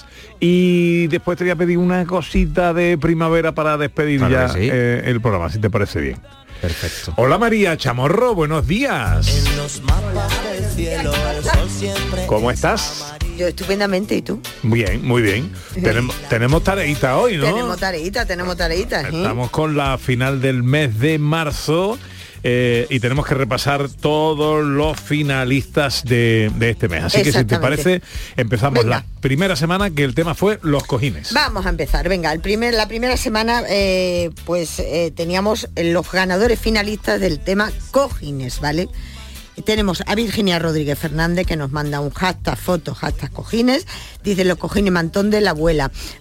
C: y después te voy a pedir una cosita de primavera para despedir el programa, si te parece bien.
F: Perfecto.
C: Hola María Chamorro, buenos días.
L: En los mapas del cielo, el sol siempre...
C: ¿Cómo estás?
M: Yo estupendamente, ¿y tú?
C: Bien, muy bien. Tenemos tareita hoy, ¿no?
M: Tenemos tareita.
C: Estamos con la final del mes de marzo y tenemos que repasar todos los finalistas de este mes. Así que si te parece, empezamos la primera semana, que el tema fue los cojines.
M: Vamos a empezar, venga, la primera semana teníamos los ganadores finalistas del tema cojines, ¿vale? Tenemos a Virginia Rodríguez Fernández, que nos manda un hashtag fotos, hashtag cojines, dice los cojines mantón de la abuela.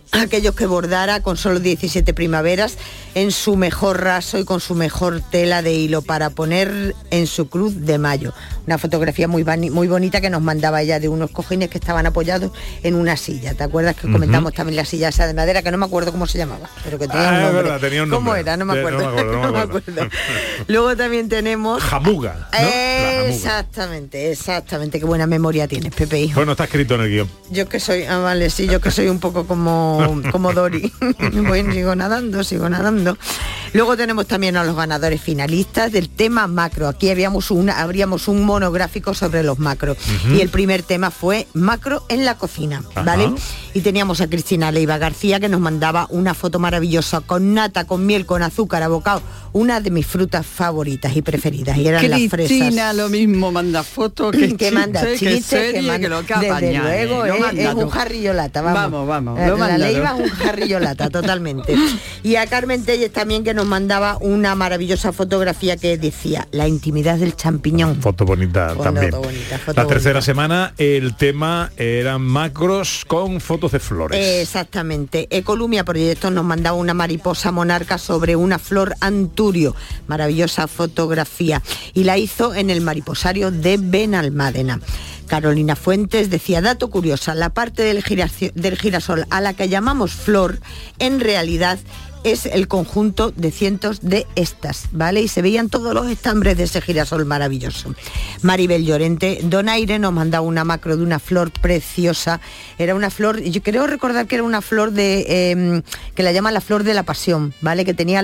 M: aquellos que bordara con solo 17 primaveras en su mejor raso y con su mejor tela de hilo para poner en su cruz de mayo. Una fotografía muy bonita que nos mandaba ella de unos cojines que estaban apoyados en una silla. ¿Te acuerdas que comentamos también la silla esa de madera, que no me acuerdo cómo se llamaba, pero que tenía un nombre?
C: Verdad, tenía un nombre.
M: ¿Cómo era? No me acuerdo. No me acuerdo. Luego también tenemos...
C: Jamuga, ¿no?
M: Exactamente. Qué buena memoria tienes, Pepe, hijo.
C: Bueno, está escrito en el guión.
M: Yo que soy, yo que soy un poco como Dory. Bueno, sigo nadando. Luego tenemos también a los ganadores finalistas del tema macro. Aquí habríamos un monográfico sobre los macros. Y el primer tema fue macro en la cocina, ¿vale? Y teníamos a Cristina Leiva García, que nos mandaba una foto maravillosa con nata, con miel, con azúcar, abocado, una de mis frutas favoritas y preferidas, y eran las fresas.
G: Cristina lo mismo manda fotos
M: que manda chistes, que manda, desde luego es un jarrillo lata, vamos. La Leiva es un jarrillo lata, totalmente. Y a Carmen Telles también, que nos mandaba una maravillosa fotografía que decía la intimidad del champiñón.
C: Foto bonita también. La tercera semana el tema eran macros con fotos de flores.
M: Exactamente. Ecolumia Proyectos nos mandaba una mariposa monarca sobre una flor anturio. Maravillosa fotografía. Y la hizo en el mariposario de Benalmádena. Carolina Fuentes decía, dato curioso, la parte del girasol a la que llamamos flor, en realidad es el conjunto de cientos de estas, ¿vale? Y se veían todos los estambres de ese girasol maravilloso. Maribel Llorente, Donaire nos mandaba una macro de una flor preciosa. Era una flor, yo creo recordar que era una flor de que la llaman la flor de la pasión, ¿vale? Que tenía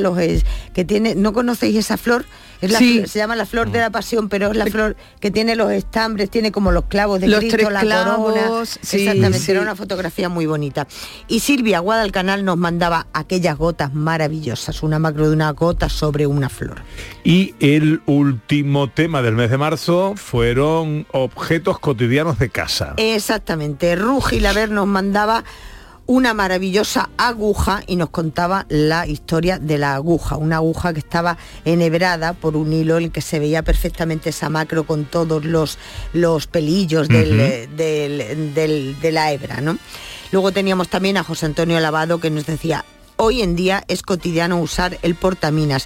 M: ¿no conocéis esa flor? Se llama la flor de la pasión, pero es la flor que tiene los estambres, tiene como los clavos de Cristo, la corona. Exactamente, era una fotografía muy bonita. Y Silvia Guadalcanal nos mandaba aquellas gotas maravillosas, una macro de una gota sobre una flor.
C: Y el último tema del mes de marzo fueron objetos cotidianos de casa.
M: Exactamente. Rugi Laver nos mandaba una maravillosa aguja y nos contaba la historia de la aguja, una aguja que estaba enhebrada por un hilo en el que se veía perfectamente esa macro con todos los pelillos de la hebra, ¿no? Luego teníamos también a José Antonio Lavado, que nos decía, hoy en día es cotidiano usar el portaminas,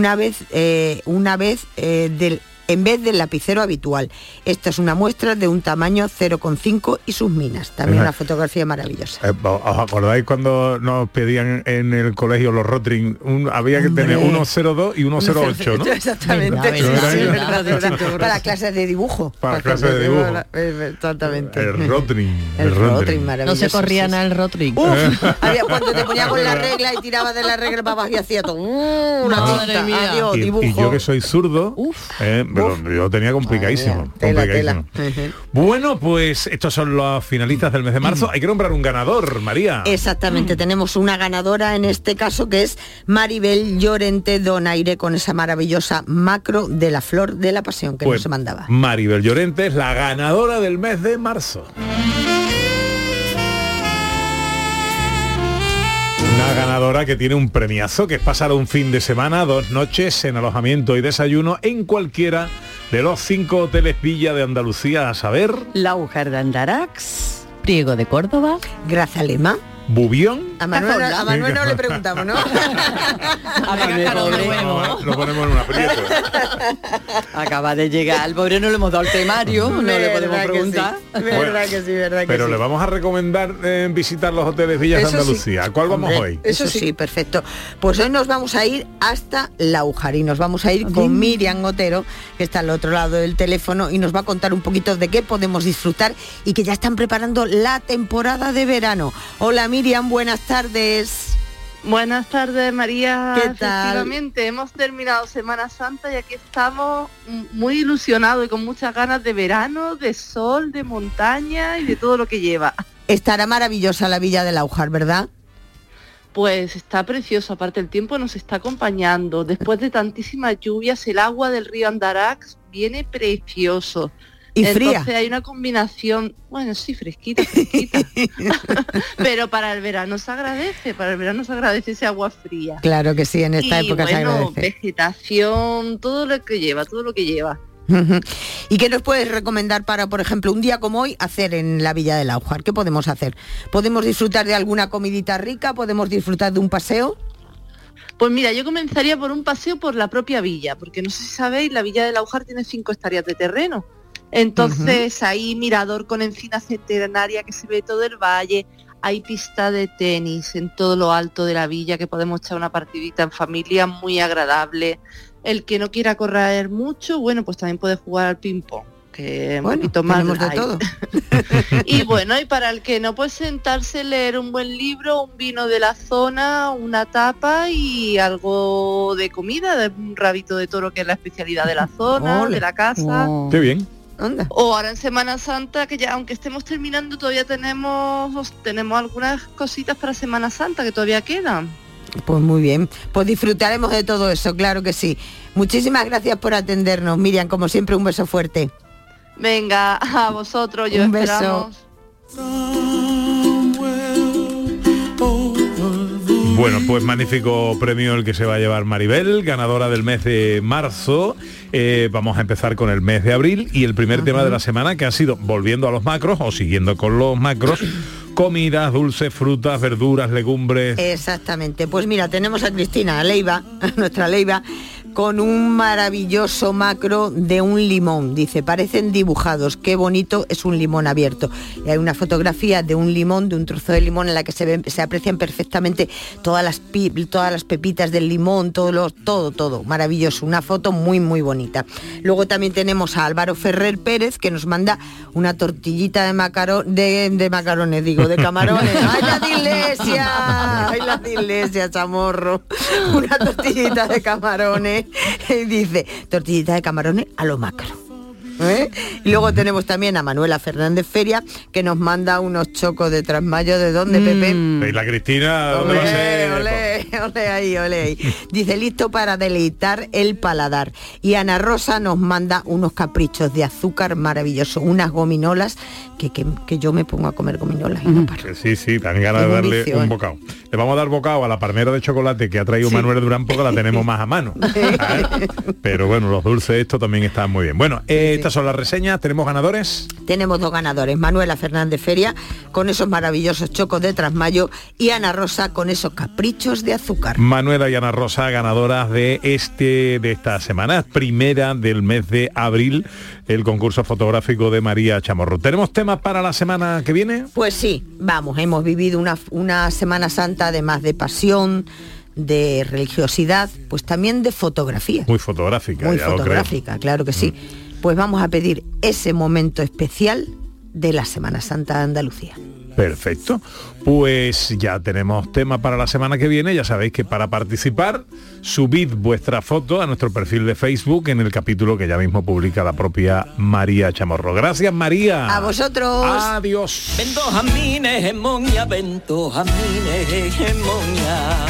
M: en vez del lapicero habitual. Esta es una muestra de un tamaño 0,5 y sus minas. También una fotografía maravillosa.
C: ¿Os acordáis cuando nos pedían en el colegio los Rotring? Había que tener 1,02 y 1,08, ¿no?
M: Exactamente. Para clases de dibujo.
C: Para clases de dibujo.
M: Exactamente.
C: El Rotring.
M: El Rotring maravilloso.
H: No se corrían al Rotring.
M: Cuando te ponías con la regla y tirabas de la regla para abajo y hacía todo. Una tinta. Adiós, dibujo.
C: Y yo que soy zurdo, pero yo tenía complicadísimo.
M: Tela.
C: Bueno, pues estos son los finalistas del mes de marzo. Hay que nombrar un ganador, María.
M: Exactamente, tenemos una ganadora en este caso, que es Maribel Llorente Donaire, con esa maravillosa macro de la flor de la pasión que nos mandaba.
C: Maribel Llorente es la ganadora del mes de marzo. Una ganadora que tiene un premiazo, que es pasar un fin de semana, 2 noches en alojamiento y desayuno en cualquiera de los 5 hoteles Villa de Andalucía, a saber...
G: Laujar de Andarax,
H: Priego de Córdoba,
M: Grazalema,
C: Bubión.
M: A Manuel no le preguntamos, ¿no?
C: Lo ponemos en un aprieto.
G: Acaba de llegar, al pobre no le hemos dado el temario, no le podemos preguntar.
M: Verdad que sí.
C: Pero le vamos a recomendar visitar los hoteles Villas de Andalucía. ¿A cuál vamos hoy?
M: Eso sí, perfecto. Pues hoy nos vamos a ir hasta Laujar y nos vamos a ir con Miriam Otero, que está al otro lado del teléfono, y nos va a contar un poquito de qué podemos disfrutar y que ya están preparando la temporada de verano. Hola Miriam, buenas tardes.
N: Buenas tardes, María.
M: ¿Qué tal?
N: Efectivamente, hemos terminado Semana Santa y aquí estamos muy ilusionados y con muchas ganas de verano, de sol, de montaña y de todo lo que lleva.
M: Estará maravillosa la Villa de Laujar, ¿verdad?
N: Pues está precioso, aparte el tiempo nos está acompañando. Después de tantísimas lluvias, el agua del río Andarax viene precioso.
M: ¿Y fría?
N: Entonces hay una combinación, bueno, sí, fresquita. Pero para el verano se agradece, ese agua fría.
M: Claro que sí, en esta época se agradece.
N: Vegetación, todo lo que lleva.
M: ¿Y qué nos puedes recomendar para, por ejemplo, un día como hoy, hacer en la Villa del Aujar? ¿Qué podemos hacer? ¿Podemos disfrutar de alguna comidita rica? ¿Podemos disfrutar de un paseo?
N: Pues mira, yo comenzaría por un paseo por la propia villa, porque no sé si sabéis, la Villa del Aujar tiene 5 hectáreas de terreno. Entonces hay mirador con encina centenaria que se ve todo el valle, hay pista de tenis en todo lo alto de la villa que podemos echar una partidita en familia muy agradable. El que no quiera correr mucho, bueno, pues también puede jugar al ping-pong, que es un poquito más
M: de todo.
N: Y bueno, y para el que no, pues sentarse, leer un buen libro, un vino de la zona, una tapa y algo de comida, de un rabito de toro, que es la especialidad de la zona, de la casa.
C: Qué bien.
M: Anda.
N: O ahora en Semana Santa, que ya aunque estemos terminando, todavía tenemos algunas cositas para Semana Santa que todavía quedan.
M: Pues muy bien, pues disfrutaremos de todo eso, claro que sí. Muchísimas gracias por atendernos, Miriam, como siempre, un beso fuerte.
N: Venga, a vosotros, yo
M: un
N: esperamos.
C: Bueno, pues magnífico premio el que se va a llevar Maribel, ganadora del mes de marzo. Vamos a empezar con el mes de abril y el primer tema de la semana, que ha sido, volviendo a los macros o siguiendo con los macros, comidas, dulces, frutas, verduras, legumbres.
M: Exactamente, pues mira, tenemos a Cristina Leiva, nuestra Leiva, con un maravilloso macro de un limón. Dice, parecen dibujados, qué bonito es un limón abierto. Y hay una fotografía de un limón, de un trozo de limón, en la que se aprecian perfectamente todas las pepitas del limón, todo, maravilloso. Una foto muy, muy bonita. Luego también tenemos a Álvaro Ferrer Pérez, que nos manda una tortillita de macarones, de camarones. ¡Ay, la de Iglesia, chamorro! Una tortillita de camarones. Y dice, tortillita de camarones a lo macro. Y luego tenemos también a Manuela Fernández Feria, que nos manda unos chocos de Trasmayo. ¿De dónde, Pepe?
C: ¿Y la Cristina? ¿Dónde va a ser?
M: Ole ahí. Dice, listo para deleitar el paladar. Y Ana Rosa nos manda unos caprichos de azúcar maravillosos, unas gominolas, que yo me pongo a comer gominolas y no paro.
C: Sí, dan ganas de darle vicio, un bocado. Le vamos a dar bocado a la palmera de chocolate que ha traído Manuel Durán, porque la tenemos más a mano. Pero bueno, los dulces, esto también están muy bien. Bueno, estas son las reseñas. ¿Tenemos ganadores?
M: Tenemos 2 ganadores, Manuela Fernández Feria con esos maravillosos chocos de Trasmayo y Ana Rosa con esos caprichos de azúcar.
C: Manuela y Ana Rosa, ganadoras de esta semana, primera del mes de abril, el concurso fotográfico de María Chamorro. ¿Tenemos temas para la semana que viene?
M: Pues sí, vamos, hemos vivido una Semana Santa además de pasión, de religiosidad, pues también de fotografía.
C: Muy fotográfica.
M: Muy fotográfica, claro que sí. Pues vamos a pedir ese momento especial de la Semana Santa de Andalucía.
C: Perfecto, pues ya tenemos tema para la semana que viene. Ya sabéis que para participar, subid vuestra foto a nuestro perfil de Facebook en el capítulo que ya mismo publica la propia María Chamorro. Gracias, María.
M: A vosotros.
C: Adiós.
E: Bento jamines en moña, bento jamines en moña.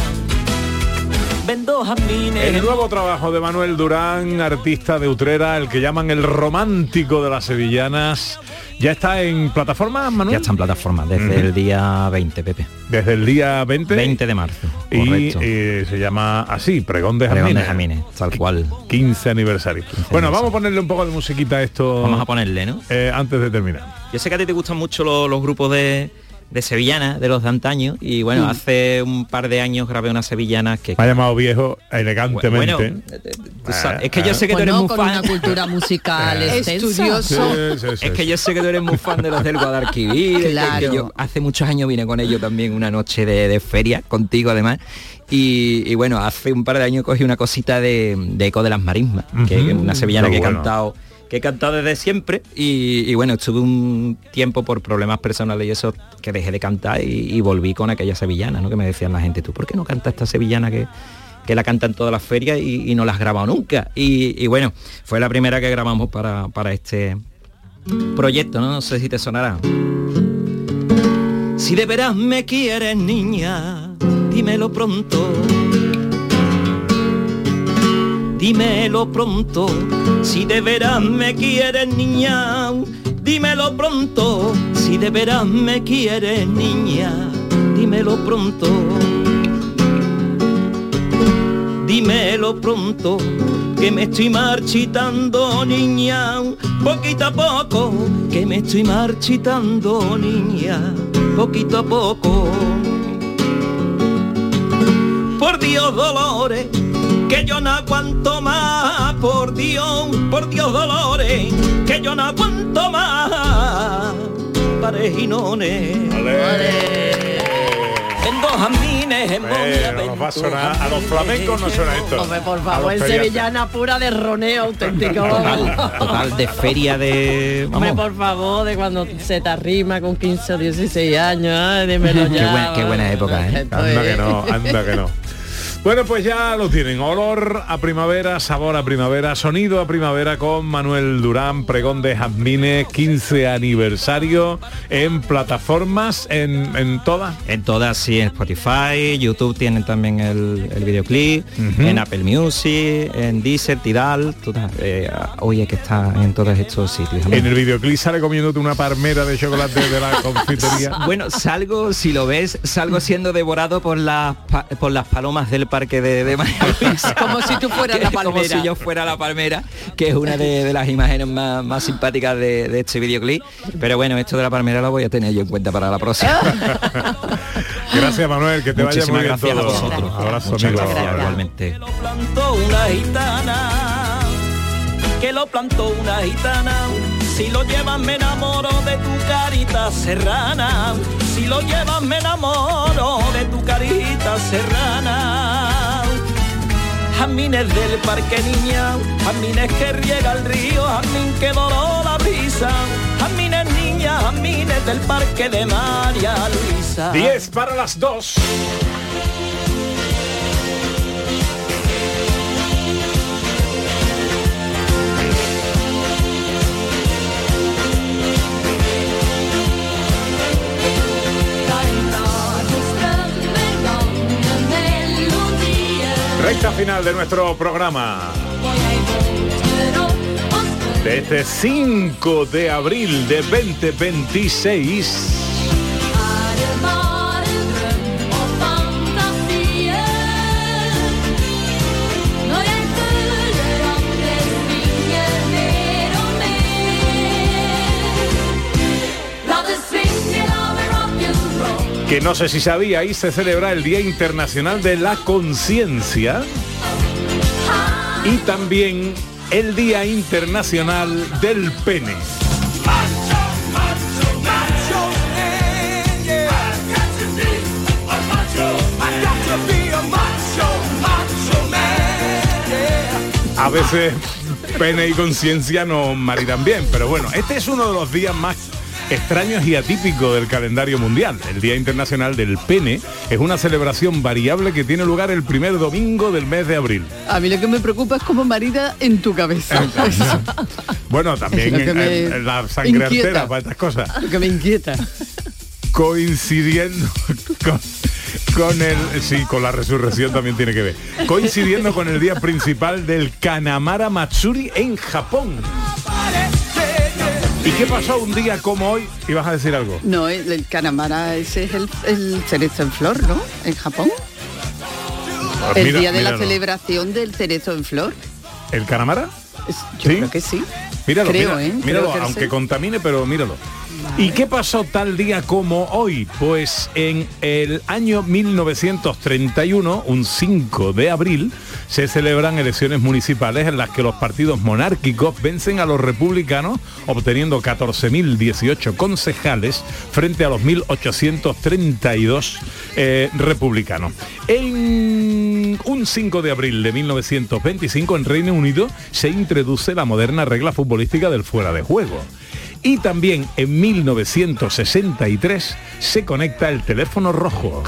C: El nuevo trabajo de Manuel Durán, artista de Utrera, el que llaman el romántico de las sevillanas, ¿ya está en plataforma, Manuel?
F: Ya está en plataforma, desde el día 20, Pepe.
C: ¿Desde el día 20?
F: 20 de marzo,
C: y se llama así, Pregón de Jamines.
F: Pregón de Jamines, tal cual.
C: 15 aniversario. Bueno, vamos a ponerle un poco de musiquita a esto.
F: Vamos a ponerle, ¿no?
C: Antes de terminar.
F: Yo sé que a ti te gustan mucho los grupos de sevillanas, de los de antaño, y bueno, hace un par de años grabé unas sevillanas que...
C: Me ha llamado viejo elegantemente.
F: Bueno, es que yo sé que tú eres muy
H: con
F: fan.
H: Una cultura musical estudioso.
F: Es que yo sé que tú eres muy fan de los del Guadalquivir.
H: Claro.
F: Que yo hace muchos años vine con ellos también una noche de feria, contigo además. Y bueno, hace un par de años cogí una cosita de Eco de las Marismas, que es una sevillana que he cantado desde siempre y bueno, estuve un tiempo por problemas personales y eso que dejé de cantar y volví con aquella sevillana, ¿no? Que me decían la gente, ¿tú por qué no cantas esta sevillana que la cantan todas las ferias y no la has grabado nunca? Y bueno, fue la primera que grabamos para este proyecto, ¿no? No sé si te sonará. Si de veras me quieres, niña, dímelo pronto. Dímelo pronto, si de veras me quieres, niña. Dímelo pronto, si de veras me quieres, niña. Dímelo pronto. Dímelo pronto,
E: que me estoy marchitando, niña, poquito a poco, que me estoy marchitando, niña, poquito a poco. Por Dios, Dolores, que yo no aguanto más, por Dios, Dolores, que yo no aguanto más, parejinones. En dos jamines, en
C: nos va a sonar, a los flamencos no suena esto.
H: Hombre, por favor, en sevillana pura de roneo auténtico.
F: Total, de feria de... Vamos.
H: Hombre, por favor, de cuando se te arrima con 15 o 16 años, dímelo ya.
F: Qué buena época, ¿eh?
C: Anda que no. Bueno, pues ya lo tienen. Olor a primavera, sabor a primavera, sonido a primavera con Manuel Durán, pregón de jazmines, 15 aniversario en plataformas, en todas.
F: En todas, sí, en Spotify, YouTube tienen también el videoclip, en Apple Music, en Deezer, Tidal, oye, que está en todos estos sitios.
C: En el videoclip sale comiéndote una palmera de chocolate de la confitería.
F: Bueno, si lo ves, salgo siendo devorado por las palomas del parque de María Luisa.
H: Como si tú fueras la palmera.
F: Como si yo fuera la palmera, que es una de las imágenes más simpáticas de este videoclip. Pero bueno, esto de la palmera lo voy a tener yo en cuenta para la próxima.
E: Gracias, Manuel, que te vaya muy bien todo.
F: Muchísimas gracias a vosotros.
E: Abrazo,
F: muchas
E: amigo.
F: gracias, igualmente.
E: Que lo plantó una gitana, si lo llevas me enamoro de tu carita serrana, si lo llevas me enamoro de tu carita serrana. Jazmines del parque, niña, jazmines que riega el río, jazmín que doró la brisa, jazmines, niña, jazmines del parque de María Luisa.
C: 10 para las 2. Recta final de nuestro programa de este 5 de abril de 2026. Que no sé si sabíais, se celebra el Día Internacional de la Conciencia y también el Día Internacional del Pene. A veces pene y conciencia no maridan bien, pero bueno, este es uno de los días más extraños y atípico del calendario mundial. El Día Internacional del Pene es una celebración variable que tiene lugar el primer domingo del mes de abril.
G: A mí lo que me preocupa es cómo marida en tu cabeza.
C: Bueno, también en la sangre artera para estas cosas.
G: Lo que me inquieta.
C: Coincidiendo con la resurrección también tiene que ver. Coincidiendo con el día principal del Kanamara Matsuri en Japón. ¿Y qué pasó un día como hoy? ¿Ibas a decir algo?
G: No, el Kanamara, ese es el cerezo en flor, ¿no? En Japón.
C: Pues
G: el día de la celebración del cerezo en flor.
C: ¿El Kanamara?
G: Yo creo que sí.
C: Míralo,
G: creo,
C: míralo, aunque contamine, pero míralo. Vale. ¿Y qué pasó tal día como hoy? Pues en el año 1931, un 5 de abril, se celebran elecciones municipales en las que los partidos monárquicos vencen a los republicanos, obteniendo 14.018 concejales frente a los 1.832 republicanos. En un 5 de abril de 1925, en Reino Unido, se introduce la moderna regla futbolística del fuera de juego. Y también en 1963 se conecta el teléfono rojo.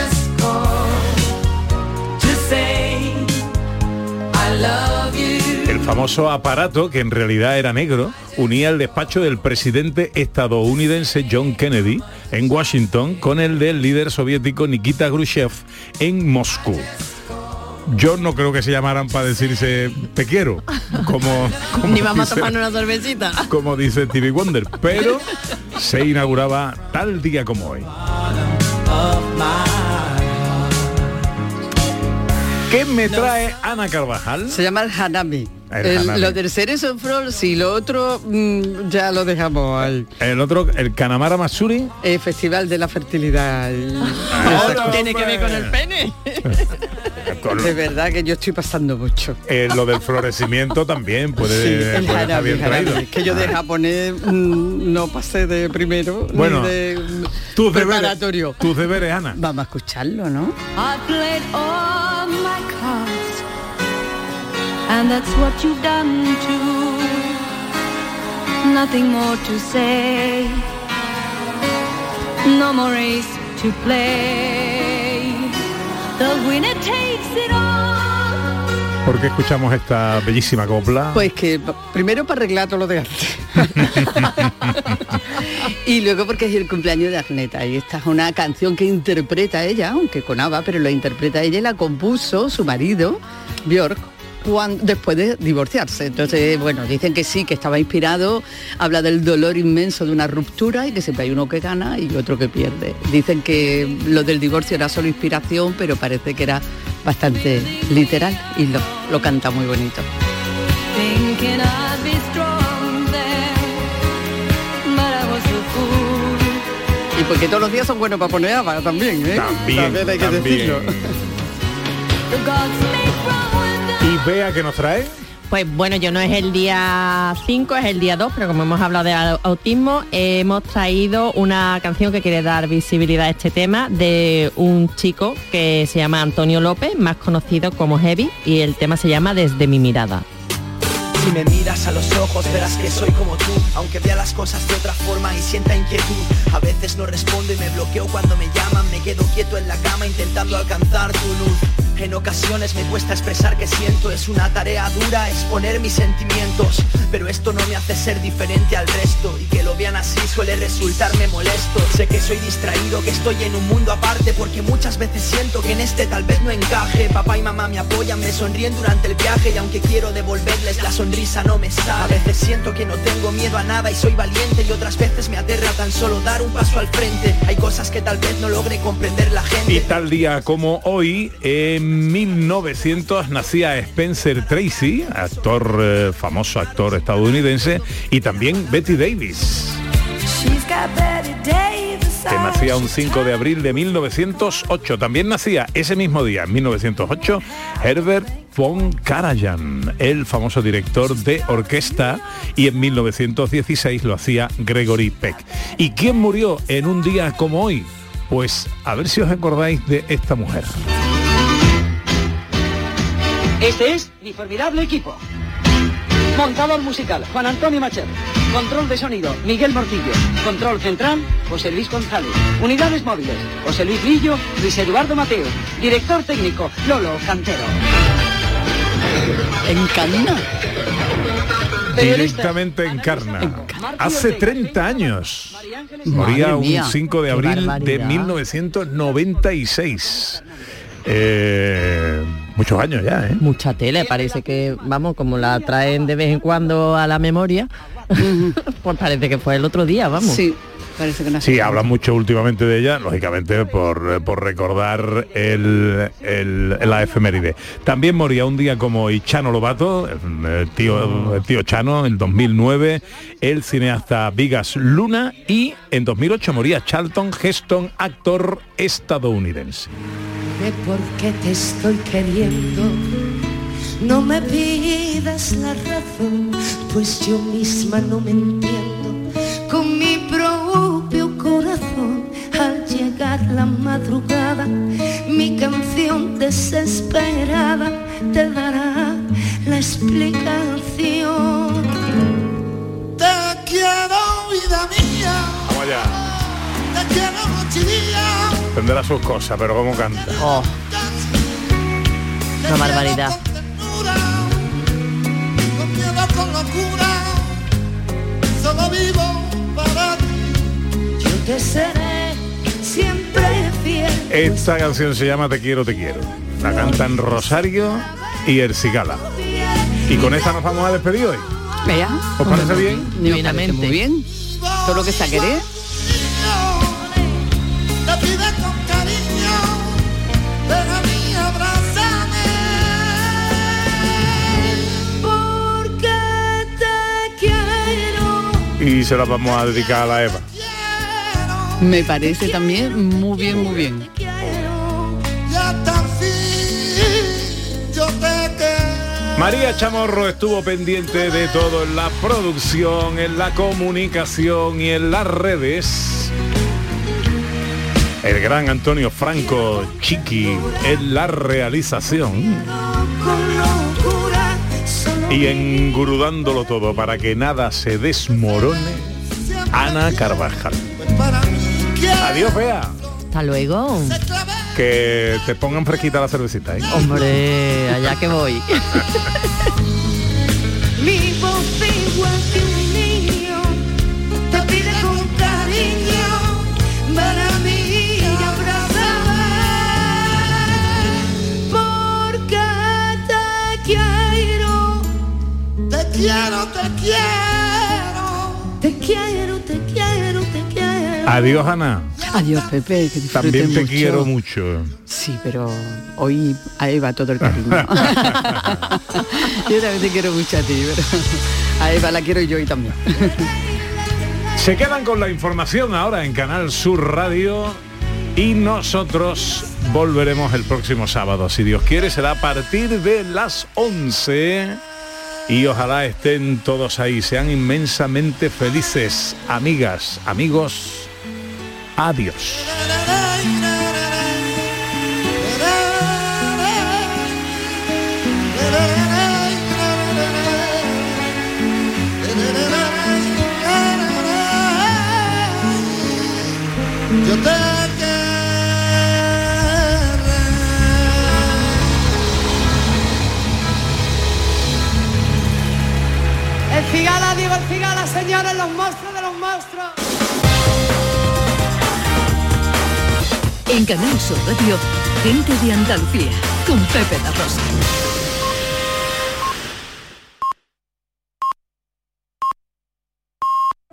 C: El famoso aparato, que en realidad era negro, unía el despacho del presidente estadounidense John Kennedy en Washington con el del líder soviético Nikita Khrushchev en Moscú. Yo no creo que se llamaran para decirse te quiero, como
H: ni vamos a tomar una cervecita,
C: como dice Stevie Wonder, pero se inauguraba tal día como hoy. ¿Qué me trae Ana Carvajal?
G: Se llama el hanami.
C: Hanami.
G: Lo del cerezo flor, sí, lo otro ya lo dejamos ahí.
C: El otro, el Kanamara Matsuri.
G: Festival de la fertilidad.
H: Tiene que ver con el pene.
G: De verdad que yo estoy pasando mucho.
C: Lo del florecimiento también puede,
G: Sí, el
C: puede estar bien traído.
G: hanami. Que yo de japonés no pasé de primero,
C: bueno,
G: ni de
C: tus
G: preparatorio.
C: Tus deberes, Ana.
G: Vamos a escucharlo, ¿no?
D: I played all my cards, and that's what you've done too. Nothing more to say, no more race to play. The winner takes it all.
C: ¿Por qué escuchamos esta bellísima copla?
G: Pues que primero para arreglar todo lo de antes. Y luego porque es el cumpleaños de Agneta. Y esta es una canción que interpreta ella, aunque con ABBA, pero la interpreta ella y la compuso su marido, Björk, después de divorciarse. Entonces, bueno, dicen que sí, que estaba inspirado, habla del dolor inmenso de una ruptura y que siempre hay uno que gana y otro que pierde. Dicen que lo del divorcio era solo inspiración, pero parece que era bastante literal y lo canta muy bonito.
D: Thinking I'd be strong there, but I was a fool.
G: Y porque todos los días son buenos para poner ABBA también, ¿eh?
C: También
G: hay que decirlo.
D: The gods make wrong.
C: ¿Y Bea qué nos trae?
H: Pues bueno, yo no es el día 5, es el día 2, pero como hemos hablado de autismo, hemos traído una canción que quiere dar visibilidad a este tema de un chico que se llama Antonio López, más conocido como Heavy, y el tema se llama Desde mi mirada.
O: Si me miras a los ojos verás que soy como tú, aunque vea las cosas de otra forma y sienta inquietud. A veces no respondo y me bloqueo cuando me llaman, me quedo quieto en la cama intentando alcanzar tu luz. En ocasiones me cuesta expresar que siento, es una tarea dura exponer mis sentimientos, pero esto no me hace ser diferente al resto, y que lo vean así suele resultarme molesto. Sé que soy distraído, que estoy en un mundo aparte, porque muchas veces siento que en este tal vez no encaje. Papá y mamá me apoyan, me sonríen durante el viaje, y aunque quiero devolverles la sonrisa no me sale. A veces siento que no tengo miedo a nada y soy valiente, y otras veces me aterra tan solo dar un paso al frente. Hay cosas que tal vez no logre comprender la gente.
C: Y tal día como hoy, en 1900 nacía Spencer Tracy, actor famoso actor estadounidense, y también Betty Davis, que nacía un 5 de abril de 1908. También nacía ese mismo día, en 1908, Herbert von Karajan, el famoso director de orquesta, y en 1916 lo hacía Gregory Peck. ¿Y quién murió en un día como hoy? Pues a ver si os acordáis de esta mujer.
P: Este es mi formidable equipo. Montador musical, Juan Antonio Macher. Control de sonido, Miguel Morcillo. Control central, José Luis González. Unidades móviles, José Luis Lillo, Luis Eduardo Mateo. Director técnico, Lolo Cantero.
G: Encarna.
C: Directamente Encarna. Hace 30 años. Moría un 5 de abril de 1996. Muchos años ya, ¿eh?
H: Mucha tele, parece que, vamos, como la traen de vez en cuando a la memoria, pues parece que fue el otro día, vamos.
G: Sí, parece que no.
C: Sí, hablan mucho últimamente de ella, lógicamente por recordar la efeméride. También moría un día como hoy Chano Lobato, el tío Chano, en 2009, el cineasta Vigas Luna, y en 2008 moría Charlton Heston, actor estadounidense.
D: ¿Por qué te estoy queriendo? No me pidas la razón, pues yo misma no me entiendo. Con mi propio corazón, al llegar la madrugada, mi canción desesperada te dará la explicación.
Q: Te quiero, vida mía.
C: Vamos allá.
Q: Te quiero noche y día.
C: Tendrá sus cosas, pero cómo canta.
H: Oh. Una barbaridad.
Q: Con miedo, con locura, solo vivo para ti.
D: Yo te seré siempre fiel.
C: Esta canción se llama Te quiero, te quiero. La cantan Rosario y Ercigala. Y con esta nos vamos a despedir hoy.
G: ¿Vea?
C: ¿Os parece bien?
G: Divinamente. Muy bien. Todo lo que se querer.
Q: Te pide con cariño, ven a mí, abrázame.
C: y se la vamos a dedicar a la Eva.
G: Me parece también muy bien, muy bien.
C: María Chamorro estuvo pendiente de todo en la producción, en la comunicación y en las redes. El gran Antonio Franco Chiqui en la realización. Y engrudándolo todo para que nada se desmorone, Ana Carvajal. Adiós, Bea.
H: Hasta luego.
C: Que te pongan fresquita la cervecita, ¿eh?
H: Hombre, allá que voy.
D: Mi voz igual que un niño te pide con cariño para mí abrazar, porque te quiero, te quiero, te quiero, te quiero, te quiero, te quiero.
C: Adiós, Ana.
G: Adiós, Pepe, que disfruten
C: También te
G: mucho.
C: quiero mucho.
G: Sí, pero hoy a Eva todo el cariño. Yo también te quiero mucho a ti, pero a Eva la quiero yo y también.
C: Se quedan con la información ahora en Canal Sur Radio y nosotros volveremos el próximo sábado. Si Dios quiere, será a partir de las 11 y ojalá estén todos ahí, sean inmensamente felices, amigas, amigos. Adiós.
Q: Yo te
D: El Cigala, digo el Cigala, señores, los monstruos de los monstruos.
B: En Canal Sur Radio, Gente de Andalucía, con Pepe La Rosa.